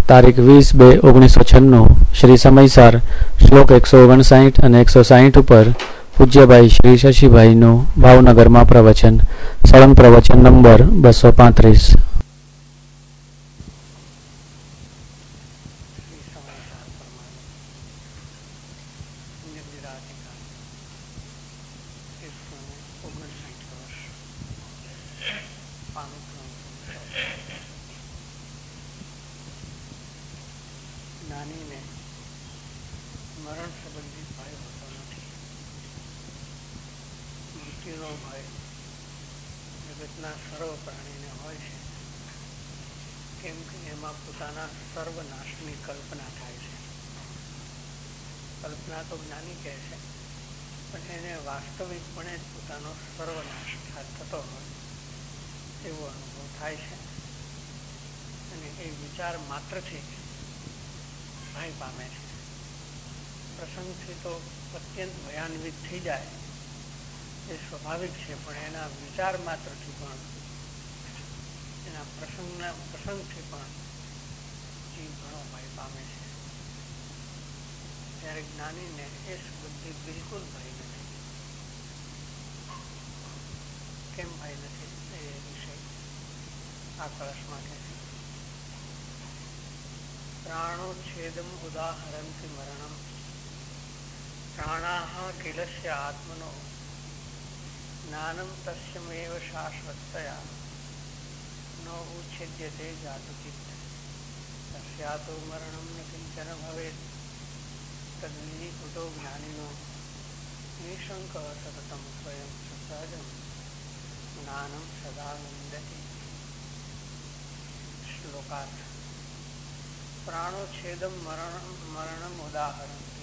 તારીખ 20/2/1996 શ્રી સમયસાર શ્લોક 159 અને 160 ઉપર પૂજ્યભાઈ શ્રી શશીભાઈનું ભાવનગરમાં પ્રવચન, સળંગ પ્રવચન નંબર 235. કલ્પના તો જ્ઞાની કહે છે, પણ એને વાસ્તવિકપણે જ પોતાનો સર્વનાશ થતો હોય એવો અનુભવ થાય છે. અને એ વિચાર માત્રથી ભય પામે છે. પ્રસંગથી તો અત્યંત ભયાન્વિત થઈ જાય એ સ્વાભાવિક છે, પણ એના વિચાર માત્રથી પણ, એના પ્રસંગથી પણ જીવ ઘણો ભય પામે છે. ત્યારે જ્ઞાનીને એ બુદ્ધિ બિલકુલ ભય નથી. કેમ ભય નથી એ વિષય આ કળશમાં કહે છે. પ્રાણોચ્છેદમ ઉદાહરંતિ મરણમ પ્રાણાહ કિલસ્ય આત્મનો જ્ઞાનમ તસ્યમેવ શાશ્વતયા ન ઉચ્છેદ્યતે જાતચિત્ત તસ્યાતો મરણમ ન કિંચન ભવેત તદ્વિકૃતો જ્ઞાનિનો નિશંક સતતમ સ્વયં સહજમ જ્ઞાનમ સદાનંદતિ. શ્લોકાર્થ. પ્રાણોચ્છેદમ મરણમ ઉદાહરણથી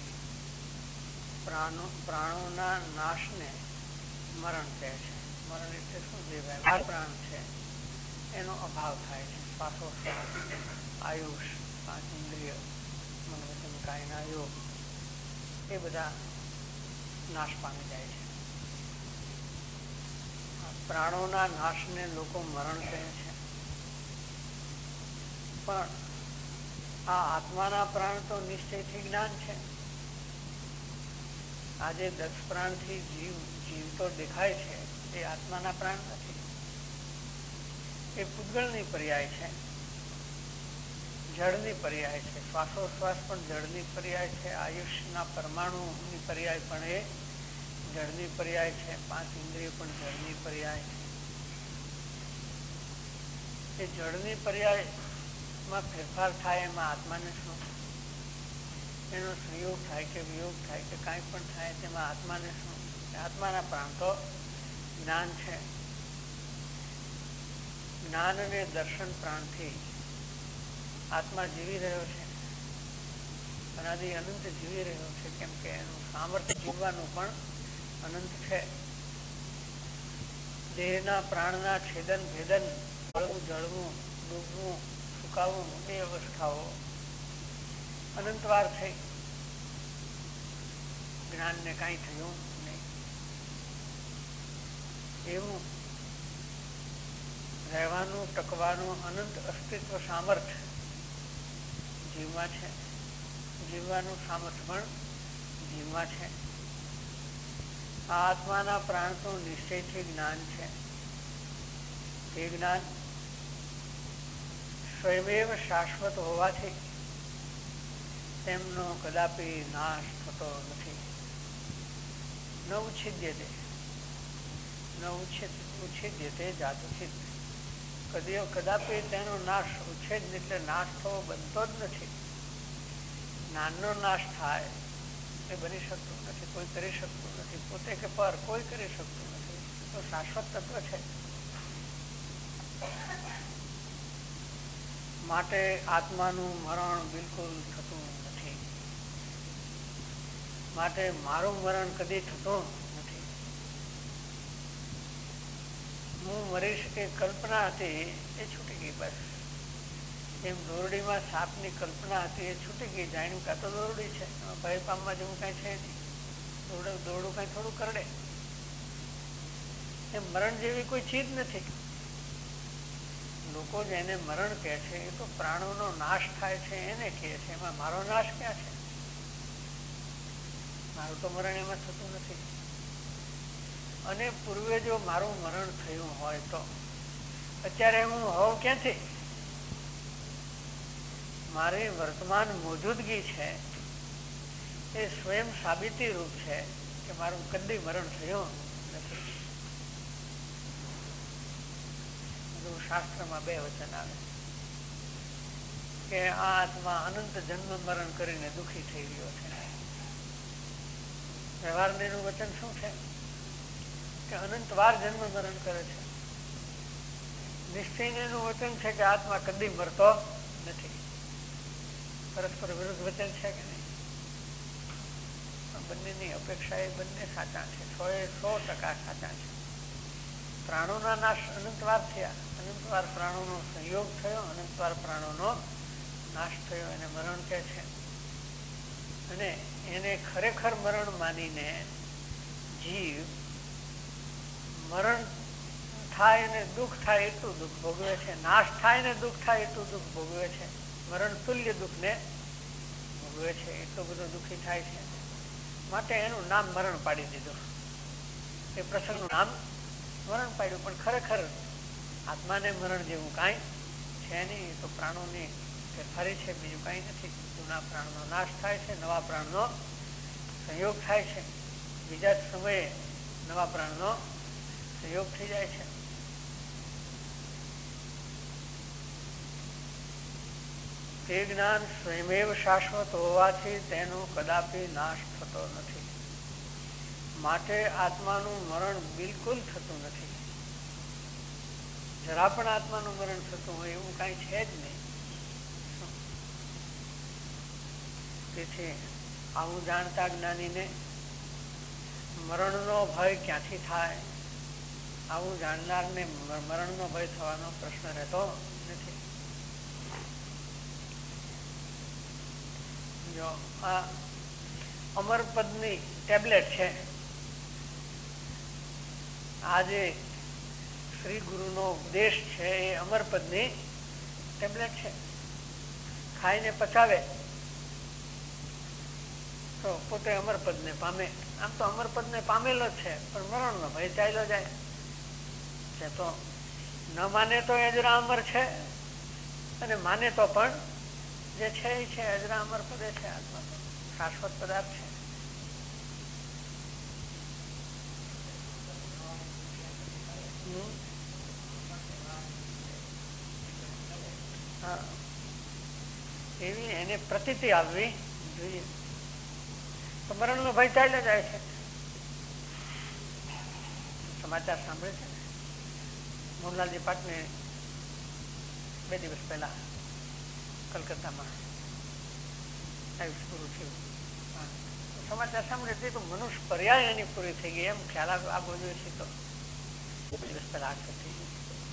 પ્રાણોના નાશને મરણ કહે છે. મરણ એટલે શું? જે વ્યવહાર પ્રાણ છે એનો અભાવ થાય છે. શ્વાસોશ્વાસ, આયુષ, 5 ઇન્દ્રિય, મન વચન કાયના યોગ, એ બધા નાશ પામી જાય છે. પ્રાણોના નાશને લોકો મરણ કહે છે, પણ આ આત્માના પ્રાણ તો નિશ્ચયથી જ્ઞાન છે. આજે 10 પ્રાણથી જીવતો દેખાય છે એ આત્માના પ્રાણ નથી. એ પૂતગળની પર્યાય છે, જળની પર્યાય છે. શ્વાસોશ્વાસ પણ જળની પર્યાય છે. આયુષ્યના પરમાણુની પર્યાય પણ એ જળની પર્યાય છે. 5 ઇન્દ્રિય પણ જળની પર્યાય છે. એ જળની પર્યાયમાં ફેરફાર થાય એમાં આત્માને શું? એનો સંયોગ થાય કે વિયોગ થાય કે કાંઈ પણ થાય તેમાં આત્માને શું? આત્માના પ્રાણ તો જ્ઞાન છે. જ્ઞાન અને દર્શન પ્રાણથી આત્મા જીવી રહ્યો છે, અનાદિ અનંત જીવી રહ્યો છે. કેમ કે એનું સામર્થ્ય જીવવાનું પણ અનંત છે. દેહના પ્રાણના છેદન ભેદન, જળવું, ડૂબવું, સુકાવવું, એ અવસ્થાઓ અનંતવાર થઈ. જ્ઞાનને કાંઈ થયું નહીં. એવું રહેવાનું, ટકવાનું અનંત અસ્તિત્વ સામર્થ્ય જીવમાં છે. જીવવાનું સામર્થ્ય પણ જીવમાં છે. આ આત્માના પ્રાણ તો નિશ્ચયથી જ્ઞાન છે. તે જ્ઞાન સ્વયમેવ શાશ્વત હોવાથી તેમનો કદાપી નાશ થતો નથી. ન ઉચ્છેદ્યતે, ન ઉચ્છેદ્યતે જાતચિત્ત. કદાપી તેનો નાશ, ઉચ્છેદ એટલે નાશ થવો બનતો જ નથી. જ્ઞાનનો નાશ થાય એ બની શકતું નથી, કોઈ કરી શકતું નથી. પોતે કે પર કોઈ કરી શકતું નથી. તો શાશ્વત તત્વ છે. માટે આત્માનું મરણ બિલકુલ થતું નથી. માટે મારું મરણ કદી થતું નથી. હું મરીશ એ કલ્પના હતી એ છૂટી ગઈ. બસ જેમ દોરડીમાં સાપની કલ્પના હતી એ છૂટી ગઈ. જાણ્યું કાં તો દોરડી છે, ભય પામવા જેવું કાંઈ છે નહીં. દોરડું કાંઈ થોડું કરડે. એ મરણ જેવી કોઈ ચીજ નથી. લોકો જેને મરણ કહે છે એ તો પ્રાણોનો નાશ થાય છે એને કહે છે. એમાં મારો નાશ ક્યાં છે? મારું તો મરણ એમાં થતું નથી. અને પૂર્વે જો મારું મરણ થયું હોય તો અત્યારે હું હોઉં ક્યાંથી? મારી વર્તમાન મોજૂદગી છે એ સ્વયં સાબિતી રૂપ છે કે મારું કદી મરણ થયું નથી. શાસ્ત્રમાં બે વચન આવે કે આ આત્મા અનંત જન્મ મરણ કરીને દુઃખી થઈ રહ્યો છે. વ્યવહારનું વચન શું છે? કે અનંત વાર જન્મ મરણ કરે છે. નિશ્ચયનું વચન છે કે આત્મા કદી મરતો નથી. પરસ્પર વિરુદ્ધ વચન છે કે નહીં? બંનેની અપેક્ષા એ બંને સાચા છે. 100% સાચા છે. પ્રાણોના નાશ અનંતવાર થયા. અનંતવાર પ્રાણોનો સંયોગ થયો. અનંતવાર પ્રાણોનો નાશ થયો. એને મરણ કહે છે. અને એને ખરેખર મરણ માનીને જીવ મરણ થાય ને દુઃખ થાય એટલું દુઃખ ભોગવે છે. નાશ થાય ને દુઃખ થાય એટલું દુઃખ ભોગવે છે. મરણ તુલ્ય દુઃખને ભોગવે છે. એટલું બધું દુઃખી થાય છે. માટે એનું નામ મરણ પાડી દીધું. એ પ્રસંગનું નામ મરણ પાડ્યું. પણ ખરેખર આત્માને મરણ જેવું કાંઈ છે નહીં. તો પ્રાણોની ફેરફારી છે, બીજું કાંઈ નથી. જૂના પ્રાણનો નાશ થાય છે, નવા પ્રાણનો સંયોગ થાય છે. બીજા જ સમયે નવા પ્રાણનો સંયોગ થઈ જાય છે. તે જ્ઞાન સ્વયમેવ શાશ્વત હોવાથી તેનો કદાપી નાશ થતો નથી. માટે આત્માનું મરણ બિલકુલ થતું નથી. જરા પણ આત્માનું મરણ થતું હોય એવું કાંઈ છે જ નહીં. તેથી આવું જાણતા જ્ઞાનીને મરણનો ભય ક્યાંથી થાય? આવું જાણનારને મરણનો ભય થવાનો પ્રશ્ન રહેતો નથી. જો આ અમરપદની ટેબ્લેટ છે. આ જે શ્રી ગુરુનો ઉપદેશ છે એ અમરપદની ટેબ્લેટ છે. ખાઈને પચાવે તો પોતે અમરપદને પામે. આમ તો અમરપદને પામેલો જ છે, પણ મરણનો ભય ચાલ્યો જાય છે. તો ન માને તો અજરા અમર છે, અને માને તો પણ જે છે એ છે અજરા અમર પદે છે. આત્મા તો શાશ્વત પદાર્થ છે. હા, એવી એને પ્રતીતિ આવવી જોઈએ. તો મરણનો ભય ચાલ્યો જાય છે. સમાચાર સાંભળે છે ને, મોહનલાલજી પાટને 2 દિવસ પહેલા કલકત્તામાં આયુષ પૂરું થયું. સમાચાર સાંભળે તો મનુષ્ય પર્યાય એની પૂરી થઈ ગઈ એમ ખ્યાલ આપવો જોઈએ છે. તો 2 દિવસ પહેલા હાથ થઈ ગયું.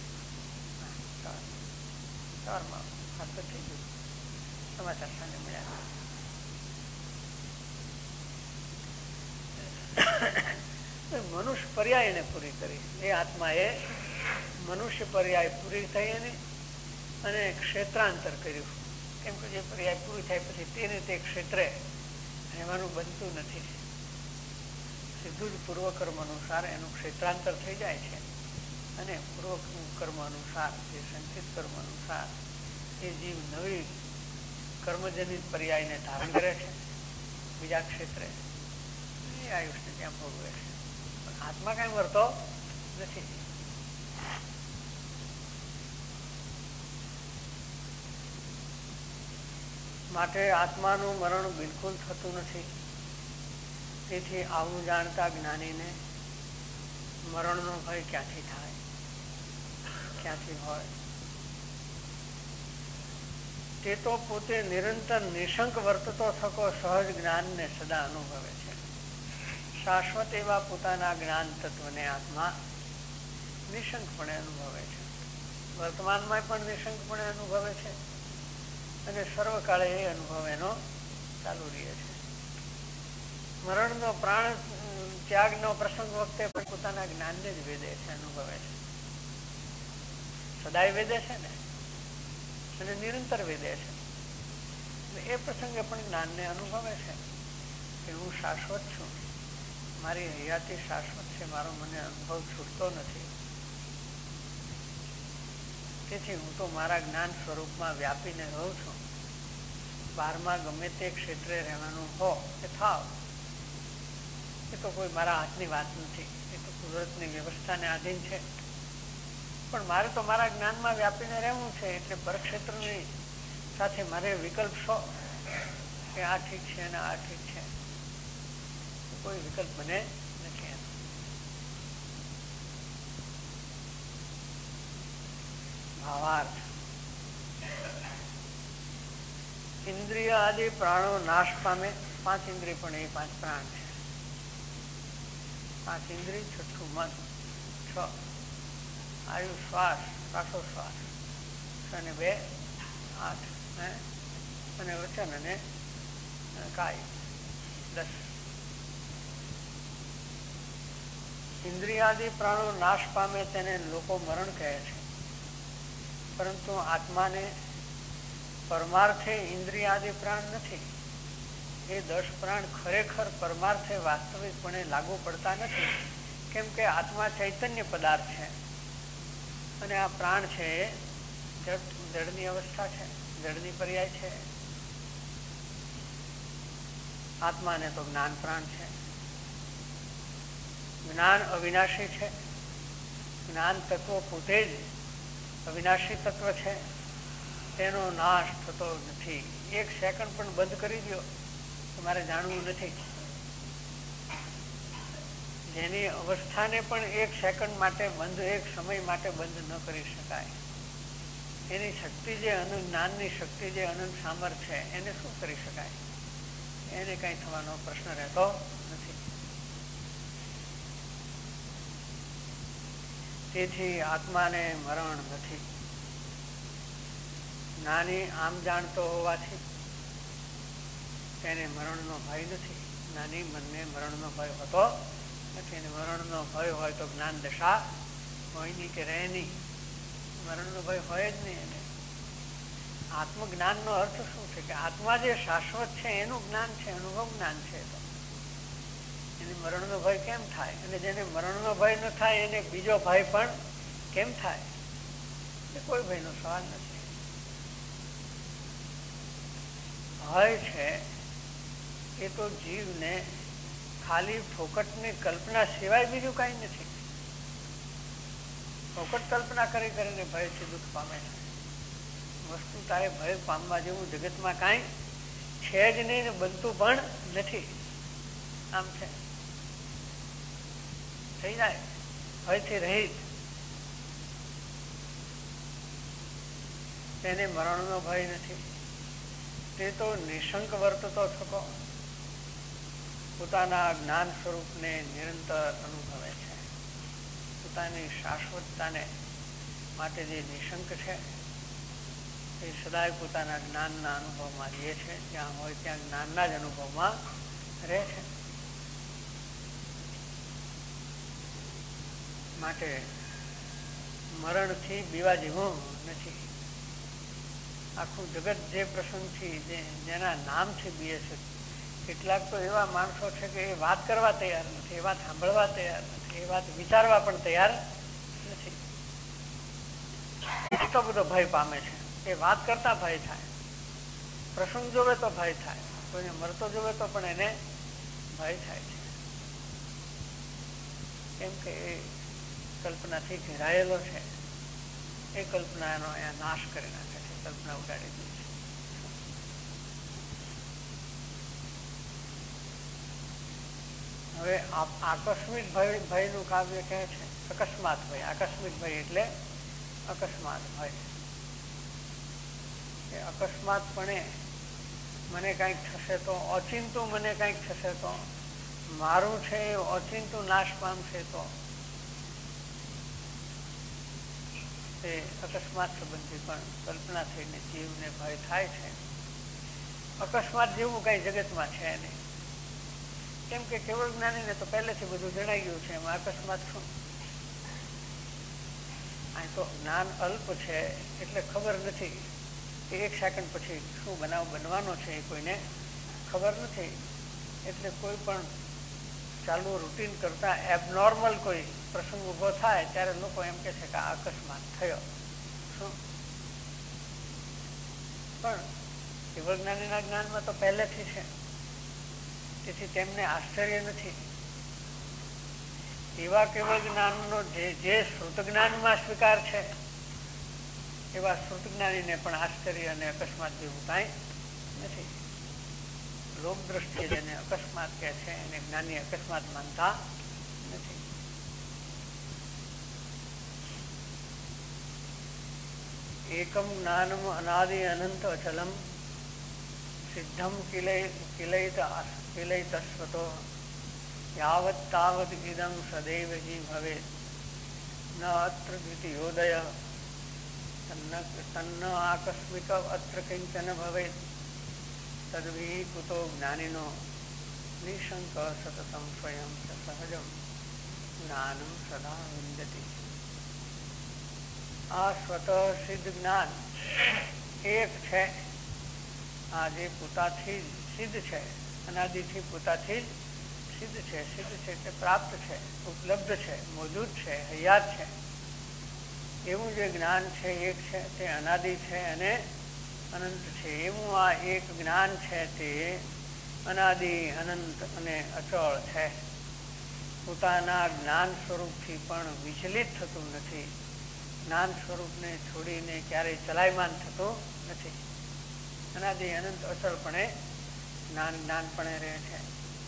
સવારમાં હાથ થઈ ગયું. સમાચાર સાંજે મળ્યા. મનુષ્ય પર્યાય એને પૂરી કરી. એ આત્માએ મનુષ્ય પર્યાય પૂરી થઈ એની, અને ક્ષેત્રાંતર કર્યું. કેમ કે જે પર્યાય પૂરી થાય પછી તેને તે ક્ષેત્રે રહેવાનું બનતું નથી. સીધું જ પૂર્વકર્મ અનુસાર એનું ક્ષેત્રાંતર થઈ જાય છે. અને પૂર્વ કર્મ અનુસાર, જે સંચિત કર્મ અનુસાર એ જીવ નવી કર્મજનિત પર્યાયને ધારણ કરે છે બીજા ક્ષેત્રે. એ આયુષ્ય ત્યાં ભોગવે છે. પણ આત્મા કઈ મરતો નથી. માટે આત્માનું મરણ બિલકુલ થતું નથી. તેથી આવું જાણતા જ્ઞાનીને મરણનો ભય ક્યાંથી થાય, ક્યાંથી હોય? તે તો પોતે નિરંતર નિશંક વર્તતો થકો સહજ જ્ઞાનને સદા અનુભવે છે. શાશ્વત એવા પોતાના જ્ઞાન તત્વને આત્મા નિશંકપણે અનુભવે છે. વર્તમાનમાં પણ નિશંકપણે અનુભવે છે, અને સર્વકાળે એ અનુભવ એનો ચાલુ રહે છે. મરણનો પ્રાણ ત્યાગનો પ્રસંગ વખતે પણ પોતાના જ્ઞાનને જ વેદે છે, અનુભવે છે. સદાય વેદે છે ને, અને નિરંતર વેદે છે. એ પ્રસંગે પણ જ્ઞાનને અનુભવે છે કે હું શાશ્વત છું, મારી હયાતી શાશ્વત છે, મારો મને અનુભવ છૂટતો નથી. તેથી હું તો મારા જ્ઞાન સ્વરૂપમાં વ્યાપીને રહું છું. બહારમાં ગમે તે ક્ષેત્રે રહેવાનું હો કે થાવ, એ તો કોઈ મારા હાથની વાત નથી, એ તો કુદરતની વ્યવસ્થાને આધીન છે. પણ મારે તો મારા જ્ઞાનમાં વ્યાપીને રહેવું છે, એટલે પરક્ષેત્રની સાથે મારે વિકલ્પ શો કે આ ઠીક છે અને આ ઠીક છે, કોઈ વિકલ્પ બને નથી. ભાવાર્થ: ઇન્દ્રિય આદિ પ્રાણો નાશ પામે. 5 ઇન્દ્રિય પણ એ 5 પ્રાણ છે. 5 ઇન્દ્રિય, છઠ્ઠું મન, 6 આયુ શ્વાસ, શ્વાસોશ્વાસ, 6 ને 2 8, અને વચન અને કાય 10. ઇન્દ્રિયાદિ પ્રાણો નાશ પામે તેને લોકો મરણ કહે છે, પરંતુ આત્માને પરમાર્થે ઇન્દ્રિયાદિ પ્રાણ નથી. એ 10 પ્રાણ ખરેખર પરમાર્થે વાસ્તવિકપણે લાગુ પડતા નથી, કેમ કે આત્મા ચૈતન્ય પદાર્થ છે અને આ પ્રાણ છે એ જડની અવસ્થા છે, જડની પર્યાય છે. આત્માને તો જ્ઞાન પ્રાણ છે. જ્ઞાન અવિનાશી છે. જ્ઞાન તત્વ પોતે જ અવિનાશી તત્વ છે, તેનો નાશ થતો નથી. 1 સેકન્ડ પણ બંધ કરી દો તો મારે જાણવું નથી. જેની અવસ્થાને પણ 1 સેકન્ડ માટે બંધ, 1 સમય માટે બંધ ન કરી શકાય, એની શક્તિ જે જ્ઞાનની શક્તિ જે અનંત સામર્થ્ય છે, એને શું કરી શકાય? એને કઈ થવાનો પ્રશ્ન રહેતો નથી. તેથી આત્માને મરણ નથી. જ્ઞાની આમ જાણતો હોવાથી તેને મરણનો ભય નથી. જ્ઞાની મનને મરણનો ભય હોતો નથી. અને મરણનો ભય હોય તો જ્ઞાન દશા હોય નહીં કે રહે નહીં. મરણનો ભય હોય જ નહીં. એને આત્મજ્ઞાનનો અર્થ શું છે? કે આત્મા જે શાશ્વત છે એનું જ્ઞાન છે, અનુભવ જ્ઞાન છે. તો એને મરણનો ભય કેમ થાય? અને જેને મરણનો ભય ન થાય એને બીજો ભય પણ કેમ થાય? એ કોઈ ભયનો સવાલ નથી. ભય છે એ તો જીવને ખાલી ફોકટની કલ્પના સિવાય બીજું કઈ નથી. ફોકટ કલ્પના કરી કરીને ભયથી દુઃખ પામે છે. વસ્તુ તારે ભય પામવા જેવું જગતમાં કાંઈ છે જ નહીં ને બનતું પણ નથી. આમ છે, થઈ જાય ભયથી રહિત. તેને મરણનો ભય નથી. તે તો નિશંક વર્તતો થકો પોતાના જ્ઞાન સ્વરૂપને નિરંતર અનુભવે છે. પોતાની શાશ્વતતાને માટે જે નિશંક છે એ સદાય પોતાના જ્ઞાનના અનુભવમાં રહે છે. જ્યાં હોય ત્યાં જ્ઞાનના જ અનુભવમાં રહે છે. માટે મરણથી બીવા જેવું નથી. આખું જગત જે પ્રસંગથી જેના નામથી બીએ છે, કેટલાક તો એવા માણસો છે કે એ વાત કરવા તૈયાર નથી, એ વાત સાંભળવા તૈયાર નથી, એ વાત વિચારવા પણ તૈયાર નથી. એટલો બધો ભય પામે છે. એ વાત કરતા ભય થાય, પ્રસંગ જોવે તો ભય થાય, કોઈને મરતો જોવે તો પણ એને ભય થાય છે. કેમ કે એ કલ્પનાથી ઘેરાયેલો છે. એ કલ્પનાનો અહીંયા નાશ કરી નાખે છે, કલ્પના ઉડાડી દે છે. હવે આકસ્મિક ભયનું કાવ્ય કહે છે અકસ્માત ભય. આકસ્મિક ભય એટલે અકસ્માત ભય. એ અકસ્માતપણે મને કંઈક થશે તો, ઓચિંતું મને કંઈક થશે તો, મારું છે એ ઓચિંતું નાશ પામશે તો, એ અકસ્માત સંબંધી પણ કલ્પના થઈને જીવને ભય થાય છે. અકસ્માત જેવું કઈ જગતમાં છે નહીં. કેમ કે કેવળ જ્ઞાનીને તો પહેલેથી બધું જણાઈ ગયું છે. એમાં અકસ્માત શું? આ તો જ્ઞાન અલ્પ છે એટલે ખબર નથી કે 1 સેકન્ડ પછી શું બનાવ બનવાનો છે એ કોઈને ખબર નથી. એટલે કોઈ પણ ચાલુ રૂટીન કરતા એબનોર્મલ કોઈ પ્રસંગ ઊભો થાય ત્યારે લોકો એમ કે છે કે આ અકસ્માત થયો. શું પણ કેવળ જ્ઞાનીના જ્ઞાનમાં તો પહેલેથી છે, તેથી તેમને આશ્ચર્ય નથી. એવા કેવળ જ્ઞાનનો જે શ્રુત જ્ઞાનમાં સ્વીકાર છે એવા શ્રુત જ્ઞાનીને પણ આશ્ચર્ય અને અકસ્માત જેવું કાંઈ નથી. લોક દ્રષ્ટિએ જેને અકસ્માત કહે છે એને જ્ઞાની અકસ્માત માનતા નથી. એકમ જ્ઞાનમ અનાદિ અનંત અચલમ સિદ્ધમ કિલૈતસ્વતો યાવત તાવત ઇદં સદૈવ હિ ભવેત ન અત્ર દ્વિતીયોદય તન્ન આકસ્મિક અત્ર કિંચન ભવેત તદ્વિ કુતો જ્ઞાનિનો નિશંક સતતમ સ્વયં સહજમ જ્ઞાનમ સદા વિંદતિ. આ સ્વતઃ સિદ્ધ જ્ઞાન એક છે. આ જે પોતાથી સિદ્ધ છે, અનાદિથી પોતાથી સિદ્ધ છે. સિદ્ધ છે એટલે પ્રાપ્ત છે, ઉપલબ્ધ છે, મોજૂદ છે, હયાત છે. એવું જે જ્ઞાન છે એક છે તે અનાદિ છે અને અનંત છે. એવું આ એક જ્ઞાન છે તે અનાદિ અનંત અને અચળ છે. પોતાના જ્ઞાન સ્વરૂપથી પણ વિચલિત થતું નથી. જ્ઞાન સ્વરૂપને છોડીને ક્યારેય ચલાયમાન થતું નથી. અનાદિ અનંત અચળપણે જ્ઞાનપણે રહે છે.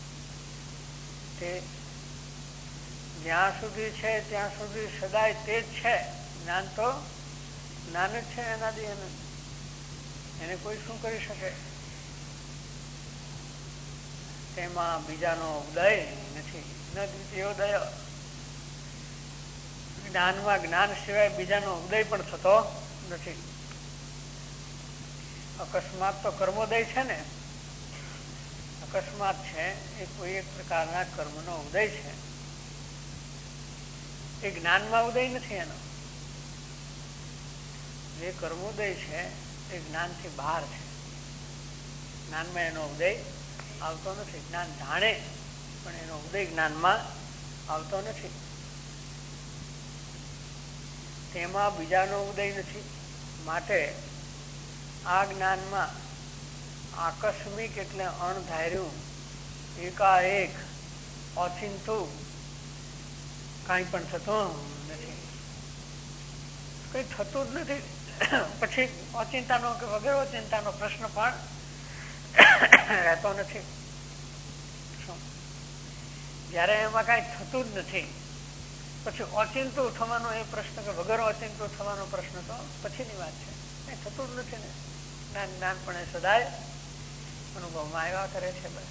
તે જ્યાં સુધી છે ત્યાં સુધી સદાય તે જ છે. જ્ઞાન તો જ્ઞાન જ છે, અનાદિ અનંત. એને કોઈ શું કરી શકે? તેમાં બીજાનો ઉદય નથી, ન દ્વિતીયોદય. જ્ઞાનમાં જ્ઞાન સિવાય બીજાનો ઉદય પણ થતો નથી. અકસ્માત તો કર્મોદય છે ને. અકસ્માત છે એ કોઈ એક પ્રકારના કર્મનો ઉદય છે. એ જ્ઞાનમાં ઉદય નથી. એનો જે કર્મોદય છે એ જ્ઞાનથી બહાર છે. જ્ઞાનમાં એનો ઉદય આવતો નથી. જ્ઞાન જાણે પણ એનો ઉદય જ્ઞાનમાં આવતો નથી. તેમાં બીજાનો ઉદય નથી. માટે આ જ્ઞાનમાં આકસ્મિક એટલે અણધાર્યું, એકાએક, ઓચિંતું કાંઈ પણ થતું નથી. કઈ થતું જ નથી. પછી અચિંતાનો કે વગર અચિંતાનો પ્રશ્ન પણ રહેતો નથી. જયારે એમાં કાંઈ થતું જ નથી પછી ઓચિંતું થવાનો એ પ્રશ્ન કે વગર ઓચિંતું થવાનો પ્રશ્ન તો પછીની વાત છે. કઈ થતું જ નથી ને. જ્ઞાનપણે સદાય અનુભવમાં આવ્યા કરે છે. બસ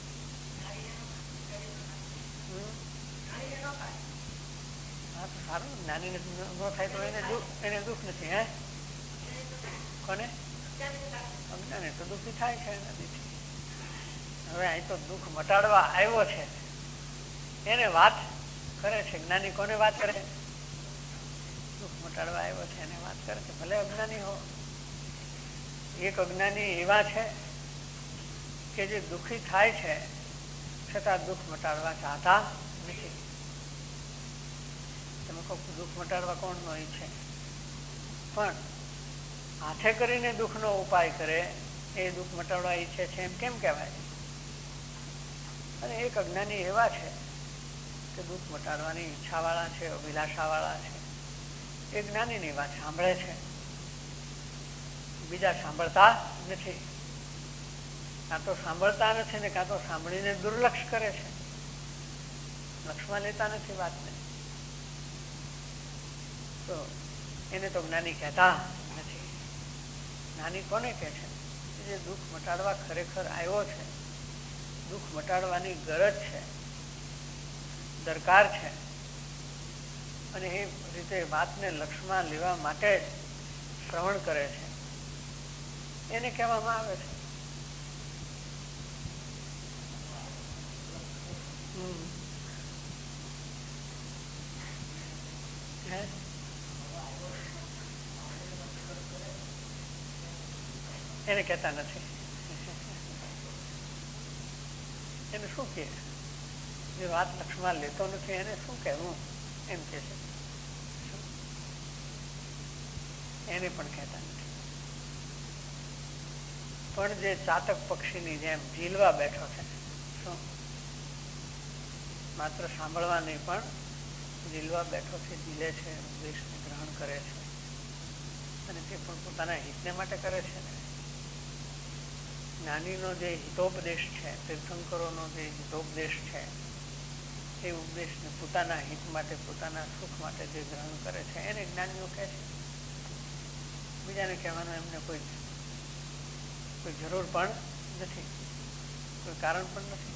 હા તો સારું. જ્ઞાની ન થાય તો એને દુઃખ નથી. હે કોને? અજ્ઞાની તો દુઃખી થાય છે એનાથી. હવે અહીં તો દુઃખ મટાડવા આવ્યો છે એને વાત કરે છે. જ્ઞાની કોને વાત કરે? દુઃખ મટાડવા આવ્યો છે એને વાત કરે છે. ભલે અજ્ઞાની હો. એક અજ્ઞાની એવા છે કે જે દુઃખી થાય છે છતાં દુઃખ મટાડવા ચાહતા નથી. તમે કહો દુઃખ મટાડવા કોણ નો ઈચ્છે? પણ હાથે કરીને દુઃખનો ઉપાય કરે એ દુઃખ મટાડવા ઈચ્છે છે એમ કેમ કહેવાય? અને એક અજ્ઞાની એવા છે કે દુઃખ મટાડવાની ઈચ્છાવાળા છે, અભિલાષાવાળા છે. એ જ્ઞાનીની વાત સાંભળે છે, બીજા સાંભળતા નથી. કાં તો સાંભળતા નથી ને કાં તો સાંભળીને દુર્લક્ષ કરે છે. લક્ષમાં લેતા નથી વાતને. તો એને તો જ્ઞાની કહેતા નથી. જ્ઞાની કોને કહે છે? જે દુઃખ મટાડવા ખરેખર આવ્યો છે, દુઃખ મટાડવાની ગરજ છે, દરકાર છે, અને એ રીતે વાતને લક્ષમાં લેવા માટે શ્રવણ કરે છે, એને કહેવામાં આવે છે. એને કહેતા નથી. એને શું કહે? જે વાત લક્ષમાં લેતો નથી એને શું કહેવું એમ કે છે. એને પણ કહેતા નથી. પણ જે ચાતક પક્ષીની જેમ ઝીલવા બેઠો છે, શું માત્ર સાંભળવા નહીં પણ ઝીલવા બેઠો છે, ઝીલે છે, ઉપદેશને ગ્રહણ કરે છે, અને તે પણ પોતાના હિતને માટે કરે છે. જ્ઞાનીનો જે હિતોપદેશ છે, તીર્થંકરોનો જે હિતોપદેશ છે, એ ઉપદેશને પોતાના હિત માટે, પોતાના સુખ માટે જે ગ્રહણ કરે છે એને જ્ઞાનીઓ કહે છે. બીજાને કહેવાનો એમને કોઈ જરૂર પણ નથી, કોઈ કારણ પણ નથી.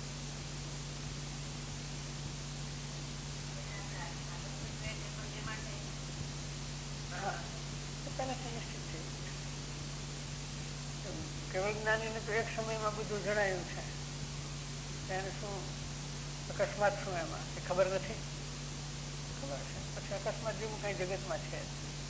કેવળ જ્ઞાનીને તો એક સમયમાં બધું જણાયું છે. એને શું અકસ્માત શું એમાં એ ખબર નથી. ખબર છે પછી અકસ્માત જેવું કઈ જગતમાં છે.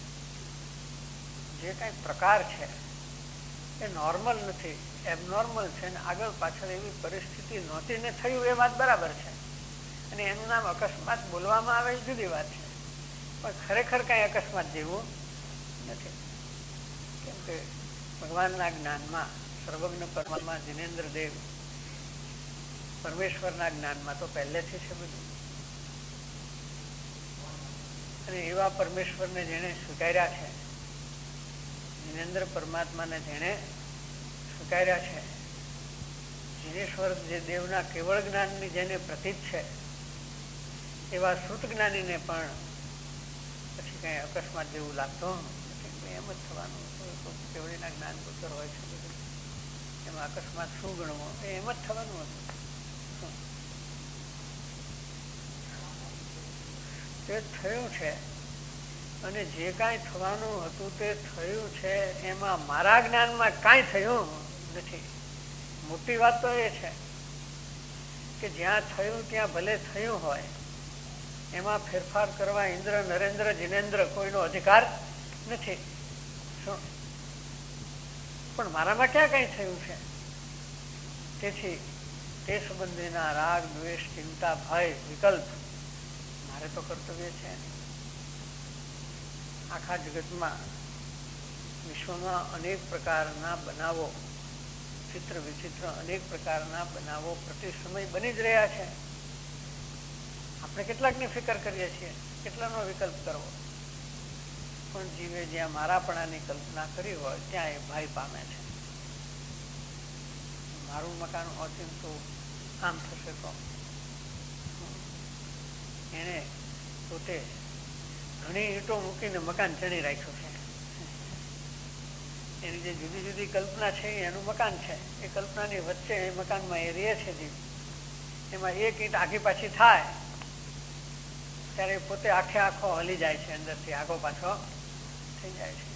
જે કઈ પ્રકાર છે એ નોર્મલ નથી, એબનોર્મલ છે. અને આગળ પાછળ એવી પરિસ્થિતિ નહોતી ને થયું એ વાત બરાબર છે, અને એનું નામ અકસ્માત બોલવામાં આવે એ જુદી વાત છે. પણ ખરેખર કઈ અકસ્માત જેવું નથી. કેમ કે ભગવાનના જ્ઞાનમાં, સર્વજ્ઞ પરમાત્મા જિનેન્દ્ર દેવ પરમેશ્વરના જ્ઞાનમાં તો પહેલેથી છે બધું. અને એવા પરમેશ્વરને જેને સ્વીકાર્યા છે, જિનેન્દ્ર પરમાત્માને જેને સ્વીકાર્યા છે, જિનેશ્વર જે દેવના કેવળ જ્ઞાનની જેને પ્રતીક છે, એવા શ્રુત જ્ઞાનીને પણ પછી કઈ અકસ્માત જેવું લાગતો નથી. એમ જ થવાનું. કેવળીના જ્ઞાન પુત્ર હોય છે બધું, એમાં અકસ્માત શું ગણવો એ એમ જ થવાનું હતું. તે થયું છે, અને જે કાંઈ થવાનું હતું તે થયું છે. એમાં મારા જ્ઞાનમાં કાંઈ થયું નથી. મોટી વાત તો એ છે કે જ્યાં થયું ત્યાં ભલે થયું હોય, એમાં ફેરફાર કરવા ઇન્દ્ર, નરેન્દ્ર, જિનેન્દ્ર કોઈનો અધિકાર નથી. શું પણ મારામાં ક્યાં કઈ થયું છે? તેથી તે સંબંધીના રાગ, દ્વેષ, ચિંતા, ભય, વિકલ્પ મારે તો કર્તવ્ય છે. આખા જગતમાં, વિશ્વમાં અનેક પ્રકારના બનાવો, ચિત્ર વિચિત્ર અનેક પ્રકારના બનાવો પ્રતિ સમય બની જ રહ્યા છે. આપણે કેટલાકની ફિકર કરીએ છીએ, કેટલાનો વિકલ્પ કરવો. પણ જીવે જ્યાં મારાપણાની કલ્પના કરી હોય ત્યાં એ ભય પામે છે. મારું મકાન ઓચિંતું આમ થશે તો એને પોતે ઘણી ઈંટો મૂકીને મકાન ચણી રાખ્યું છે. એની જે જુદી જુદી કલ્પના છે એનું મકાન છે. એ કલ્પનાની વચ્ચે એ મકાનમાં એ રહે છે જીવ. એમાં એક ઈંટ આખી પાછી થાય ત્યારે પોતે આખે આખો હલી જાય છે, અંદરથી આગો પાછો થઈ જાય છે.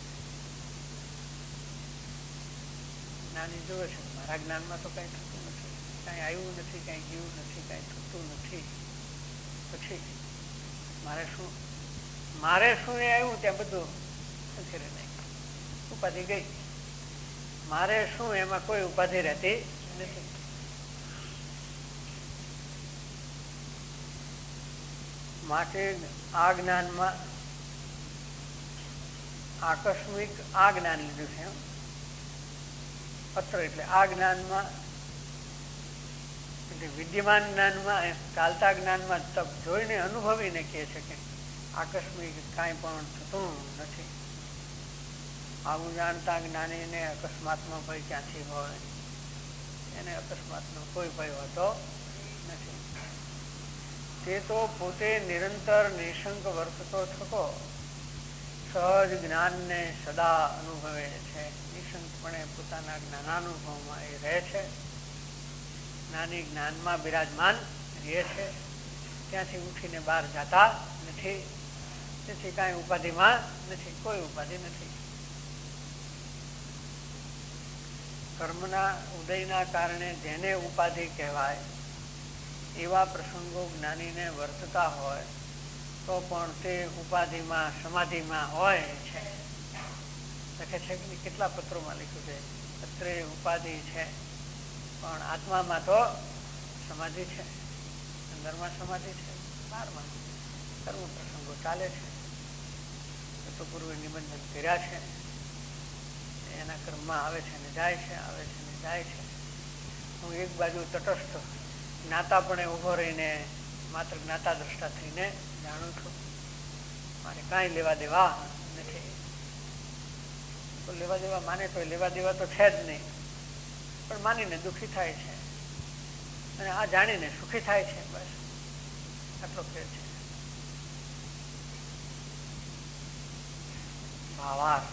જ્ઞાની જોવે છે મારા જ્ઞાનમાં તો કઈ થતું નથી, કઈ આવ્યું નથી, કઈ ગયું નથી, કઈ થતું નથી. પછી મારે શું એ આવ્યું ત્યાં બધું સંખેરે નહીં, ઉપાધિ ગઈ. મારે શું એમાં કોઈ ઉપાધિ રહેતી નથી. માટે આ જ્ઞાનમાં આકસ્મિક આ જ્ઞાન લીધું છે. પત્ર એટલે આ જ્ઞાનમાં, એટલે વિદ્યમાન જ્ઞાનમાં, ચાલતા જ્ઞાનમાં તપ જોઈને અનુભવીને કહે છે કે આકસ્મિક કાંઈ પણ થતું નથી. આવું જાણતા જ્ઞાનીને અકસ્માતનો ભય ક્યાંથી હોય? એને અકસ્માતનો કોઈ ભય હોતો નથી. તે તો પોતે નિરંતર નિશંક વર્તતો થકો સહજ જ્ઞાનને સદા અનુભવે છે. નિશંકપણે પોતાના જ્ઞાનાનુભવમાં એ રહે છે. જ્ઞાની જ્ઞાનમાં બિરાજમાન રહે છે, ત્યાંથી ઉઠીને બહાર જતા નથી. તેથી કાંઈ ઉપાધિમાં નથી, કોઈ ઉપાધિ નથી. કર્મના ઉદયના કારણે જેને ઉપાધિ કહેવાય એવા પ્રસંગો જ્ઞાનીને વર્તતા હોય તો પણ તે ઉપાધિમાં, સમાધિમાં હોય છે. લખે છે કે કેટલા પત્રોમાં લખ્યું છે અત્રે ઉપાધિ છે, પણ આત્મામાં તો સમાધિ છે, અંદરમાં સમાધિ છે, બહારમાં કર્મ પ્રસંગો ચાલે છે. તો પૂર્વે નિબંધન કર્યા છે, એના ક્રમમાં આવે છે ને જાય છે, આવે છે ને જાય છે. હું એક બાજુ તટસ્થ જ્ઞાતાપણે ઊભો રહીને માત્ર જ્ઞાતા દ્રષ્ટા થઈને જાણું છું. મારે કાંઈ લેવા દેવા નથી. તો લેવા દેવા માને તો લેવા દેવા તો છે જ નહીં, પણ માનીને દુઃખી થાય છે અને આ જાણીને સુખી થાય છે. બસ આટલો ફેર છે. ભાવાર્થ: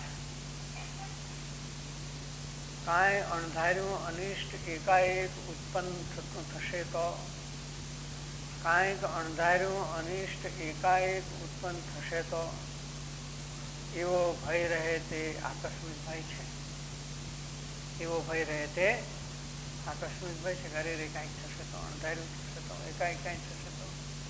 કાંઈ અણધાર્યું અનિષ્ટ એકાએક ઉત્પન્ન થતું થશે તો, કાંઈક અણધાર્યું અનિષ્ટ એકાએક ઉત્પન્ન થશે તો એવો ભય રહે તે આકસ્મિક ભય છે. એવો ભય રહે તે આકસ્મિક ભય છે. ઘરે રે કાંઈક થશે તો, અણધાર્યું થશે તો, એકાએક કાંઈક થશે તો.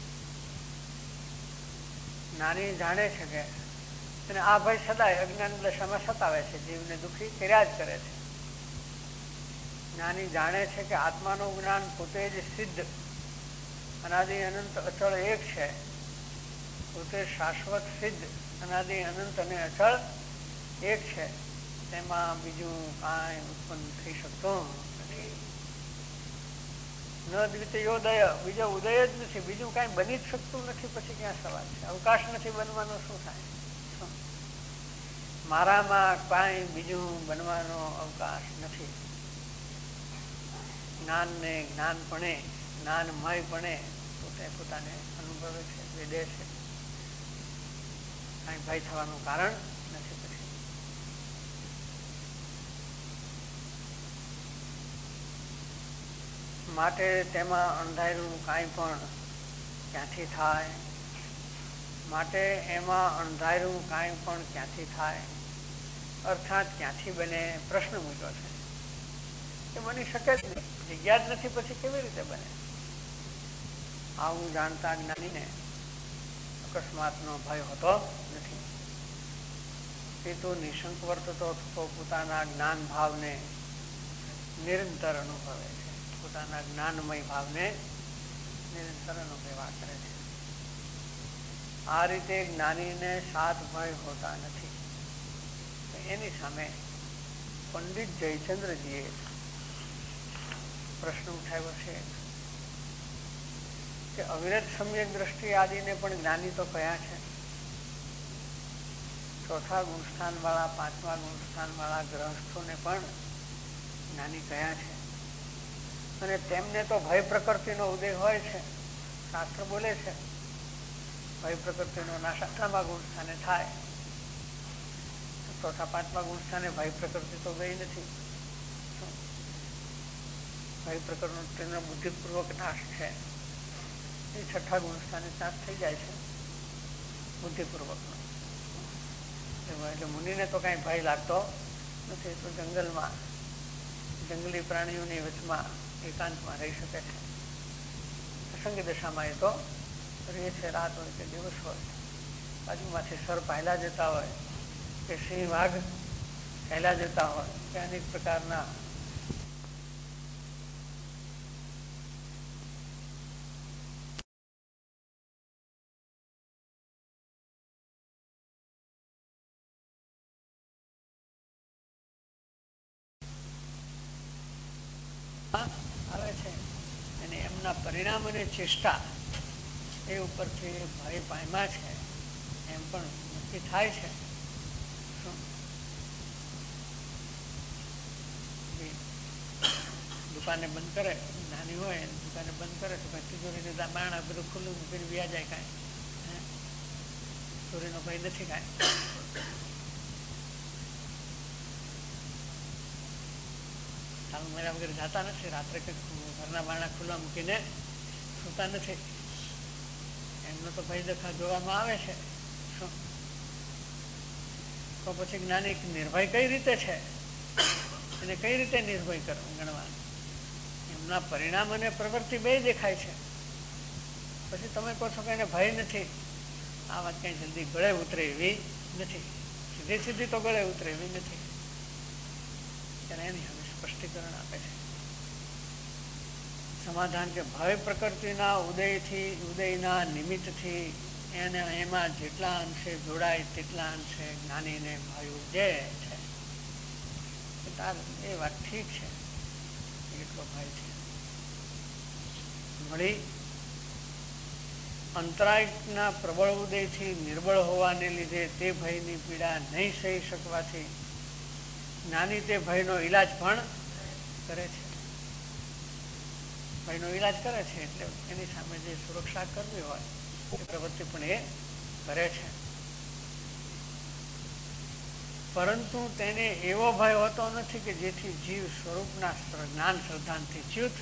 જ્ઞાની જાણે છે કે અને આ ભય સદાય અજ્ઞાન દશામાં સતાવે છે, જીવને દુઃખી કર્યા જ કરે છે. જ્ઞાની જાણે છે કે આત્માનું જ્ઞાન પોતે જ સિદ્ધ અનાદિ અનંત અચળ એક છે, પોતે શાશ્વત સિદ્ધ અનાદિ અનંત અને અચળ એક છે. તેમાં બીજું કાંઈ ઉત્પન્ન થઈ શકતું નથી. ન દ્વિતીયોદય, બીજો ઉદય જ નથી, બીજું કાંઈ બની જ શકતું નથી. પછી ક્યાં સવાલ છે? અવકાશ નથી બનવાનો, શું થાય? મારામાં કાંઈ બીજું બનવાનો અવકાશ નથી. જ્ઞાનને જ્ઞાનપણે, જ્ઞાનમયપણે પોતે પોતાને અનુભવે છે, વેદે છે. કાંઈ ભય થવાનું કારણ નથી. પછી માટે તેમાં અંધારું કાંઈ પણ ક્યાંથી થાય? માટે એમાં અંધારું કાંઈ પણ ક્યાંથી થાય? અર્થાત ક્યાંથી બને? પ્રશ્ન મૂક્યો છે. એ બની શકે જ નહીં. જગ્યા જ નથી, પછી કેવી રીતે બને? આવું જાણતા જ્ઞાનીને અકસ્માતનો ભય હોતો નથી. એ તો નિશંક વર્તતો પોતાના જ્ઞાન ભાવને નિરંતર અનુભવે છે. પોતાના જ્ઞાનમય ભાવને નિરંતર અનુભવા કરે છે. આ રીતે જ્ઞાનીને સાત ભય હોતા નથી. એની સામે પંડિત જયચંદ્રજીએ પ્રશ્ન ઉઠાવ્યો છે કે અવિરત સમ્યક દ્રષ્ટિ આદિને પણ જ્ઞાની તો કયા છે. ચોથા ગુણસ્થાન વાળા, પાંચમા ગુણસ્થાન વાળા ગ્રહસ્થોને પણ જ્ઞાની કયા છે. અને તેમને તો ભય પ્રકૃતિનો ઉદય હોય છે. શાસ્ત્ર બોલે છે ભય પ્રકૃતિનો નાશ આઠમા ગુણસ્થાને થાય. ચોથા પાંચમા ગુણસ્થાને ભય પ્રકૃતિ તો ગઈ નથી. ભય પ્રકૃતિનો બુદ્ધિપૂર્વક નાશ છે. એ છઠ્ઠા ગુણસ્થાને નાશ થઈ જાય છે બુદ્ધિપૂર્વકનો. એટલે મુનિને તો કાંઈ ભય લાગતો નથી. તો જંગલમાં જંગલી પ્રાણીઓની વચમાં એકાંતમાં રહી શકે છે. અસંગ દશામાં એ તો રહે છે. રાત હોય કે દિવસ હોય, બાજુમાંથી સર્પ હાલ્યા જતા હોય કે સિંહ વાઘ હાલ્યા જતા હોય કે અનેક પ્રકારના આવે છે. અને એમના પરિણામ અને ચેષ્ટા એ ઉપરથી ભય પામ્યા છે એમ પણ નક્કી થાય છે. દુકાને બંધ કરે, નાની હોય દુકાને બંધ કરે તો ભાઈ તિજોરીને બારણા બધું ખુલ્લું મૂકીને વ્યા જાય. કાંઈ ચોરીનો ભય નથી. કાંઈ તાલું માર્યા વગેરે જતા નથી. રાત્રે કંઈક ઘરના બારણા ખુલ્લા મૂકીને સુતા નથી. એમનો તો ભય દેખા જોવામાં આવે છે. તો પછી જ્ઞાની નિર્ભય કઈ રીતે છે, એને કઈ રીતે નિર્ભય કરવું ગણવાનું? એમના પરિણામ અને પ્રવૃત્તિ બે દેખાય છે. પછી તમે કહો છો કે એને ભય નથી. આ વાત કઈ જલ્દી ગળે ઉતરે એવી નથી. સીધી સીધી તો ગળે ઉતરે એવી નથી. ત્યારે એની હવે સ્પષ્ટીકરણ આપે છે. સમાધાન કે ભાવ પ્રકૃતિના ઉદયના નિમિત્તથી એને એમાં જેટલા અંશે જોડાય તેટલા અંશે જ્ઞાનીને ભાવ જે છે એ વાત ઠીક છે, એટલો ભાઈ છે. મળી અંતરાયના પ્રબળ ઉદયથી નિર્બળ હોવાને લીધે તે ભયની પીડા નહીં સહી શકવાથી જ્ઞાની તે ભયનો ઈલાજ પણ કરે છે. ભયનો ઈલાજ કરે છે એટલે એની સામે જે સુરક્ષા કરવી હોય એ પ્રવૃત્તિ પણ એ કરે છે. પરંતુ તેને એવો ભય હોતો નથી કે જેથી જીવ સ્વરૂપના જ્ઞાન શ્રદ્ધાંથી ચ્યુત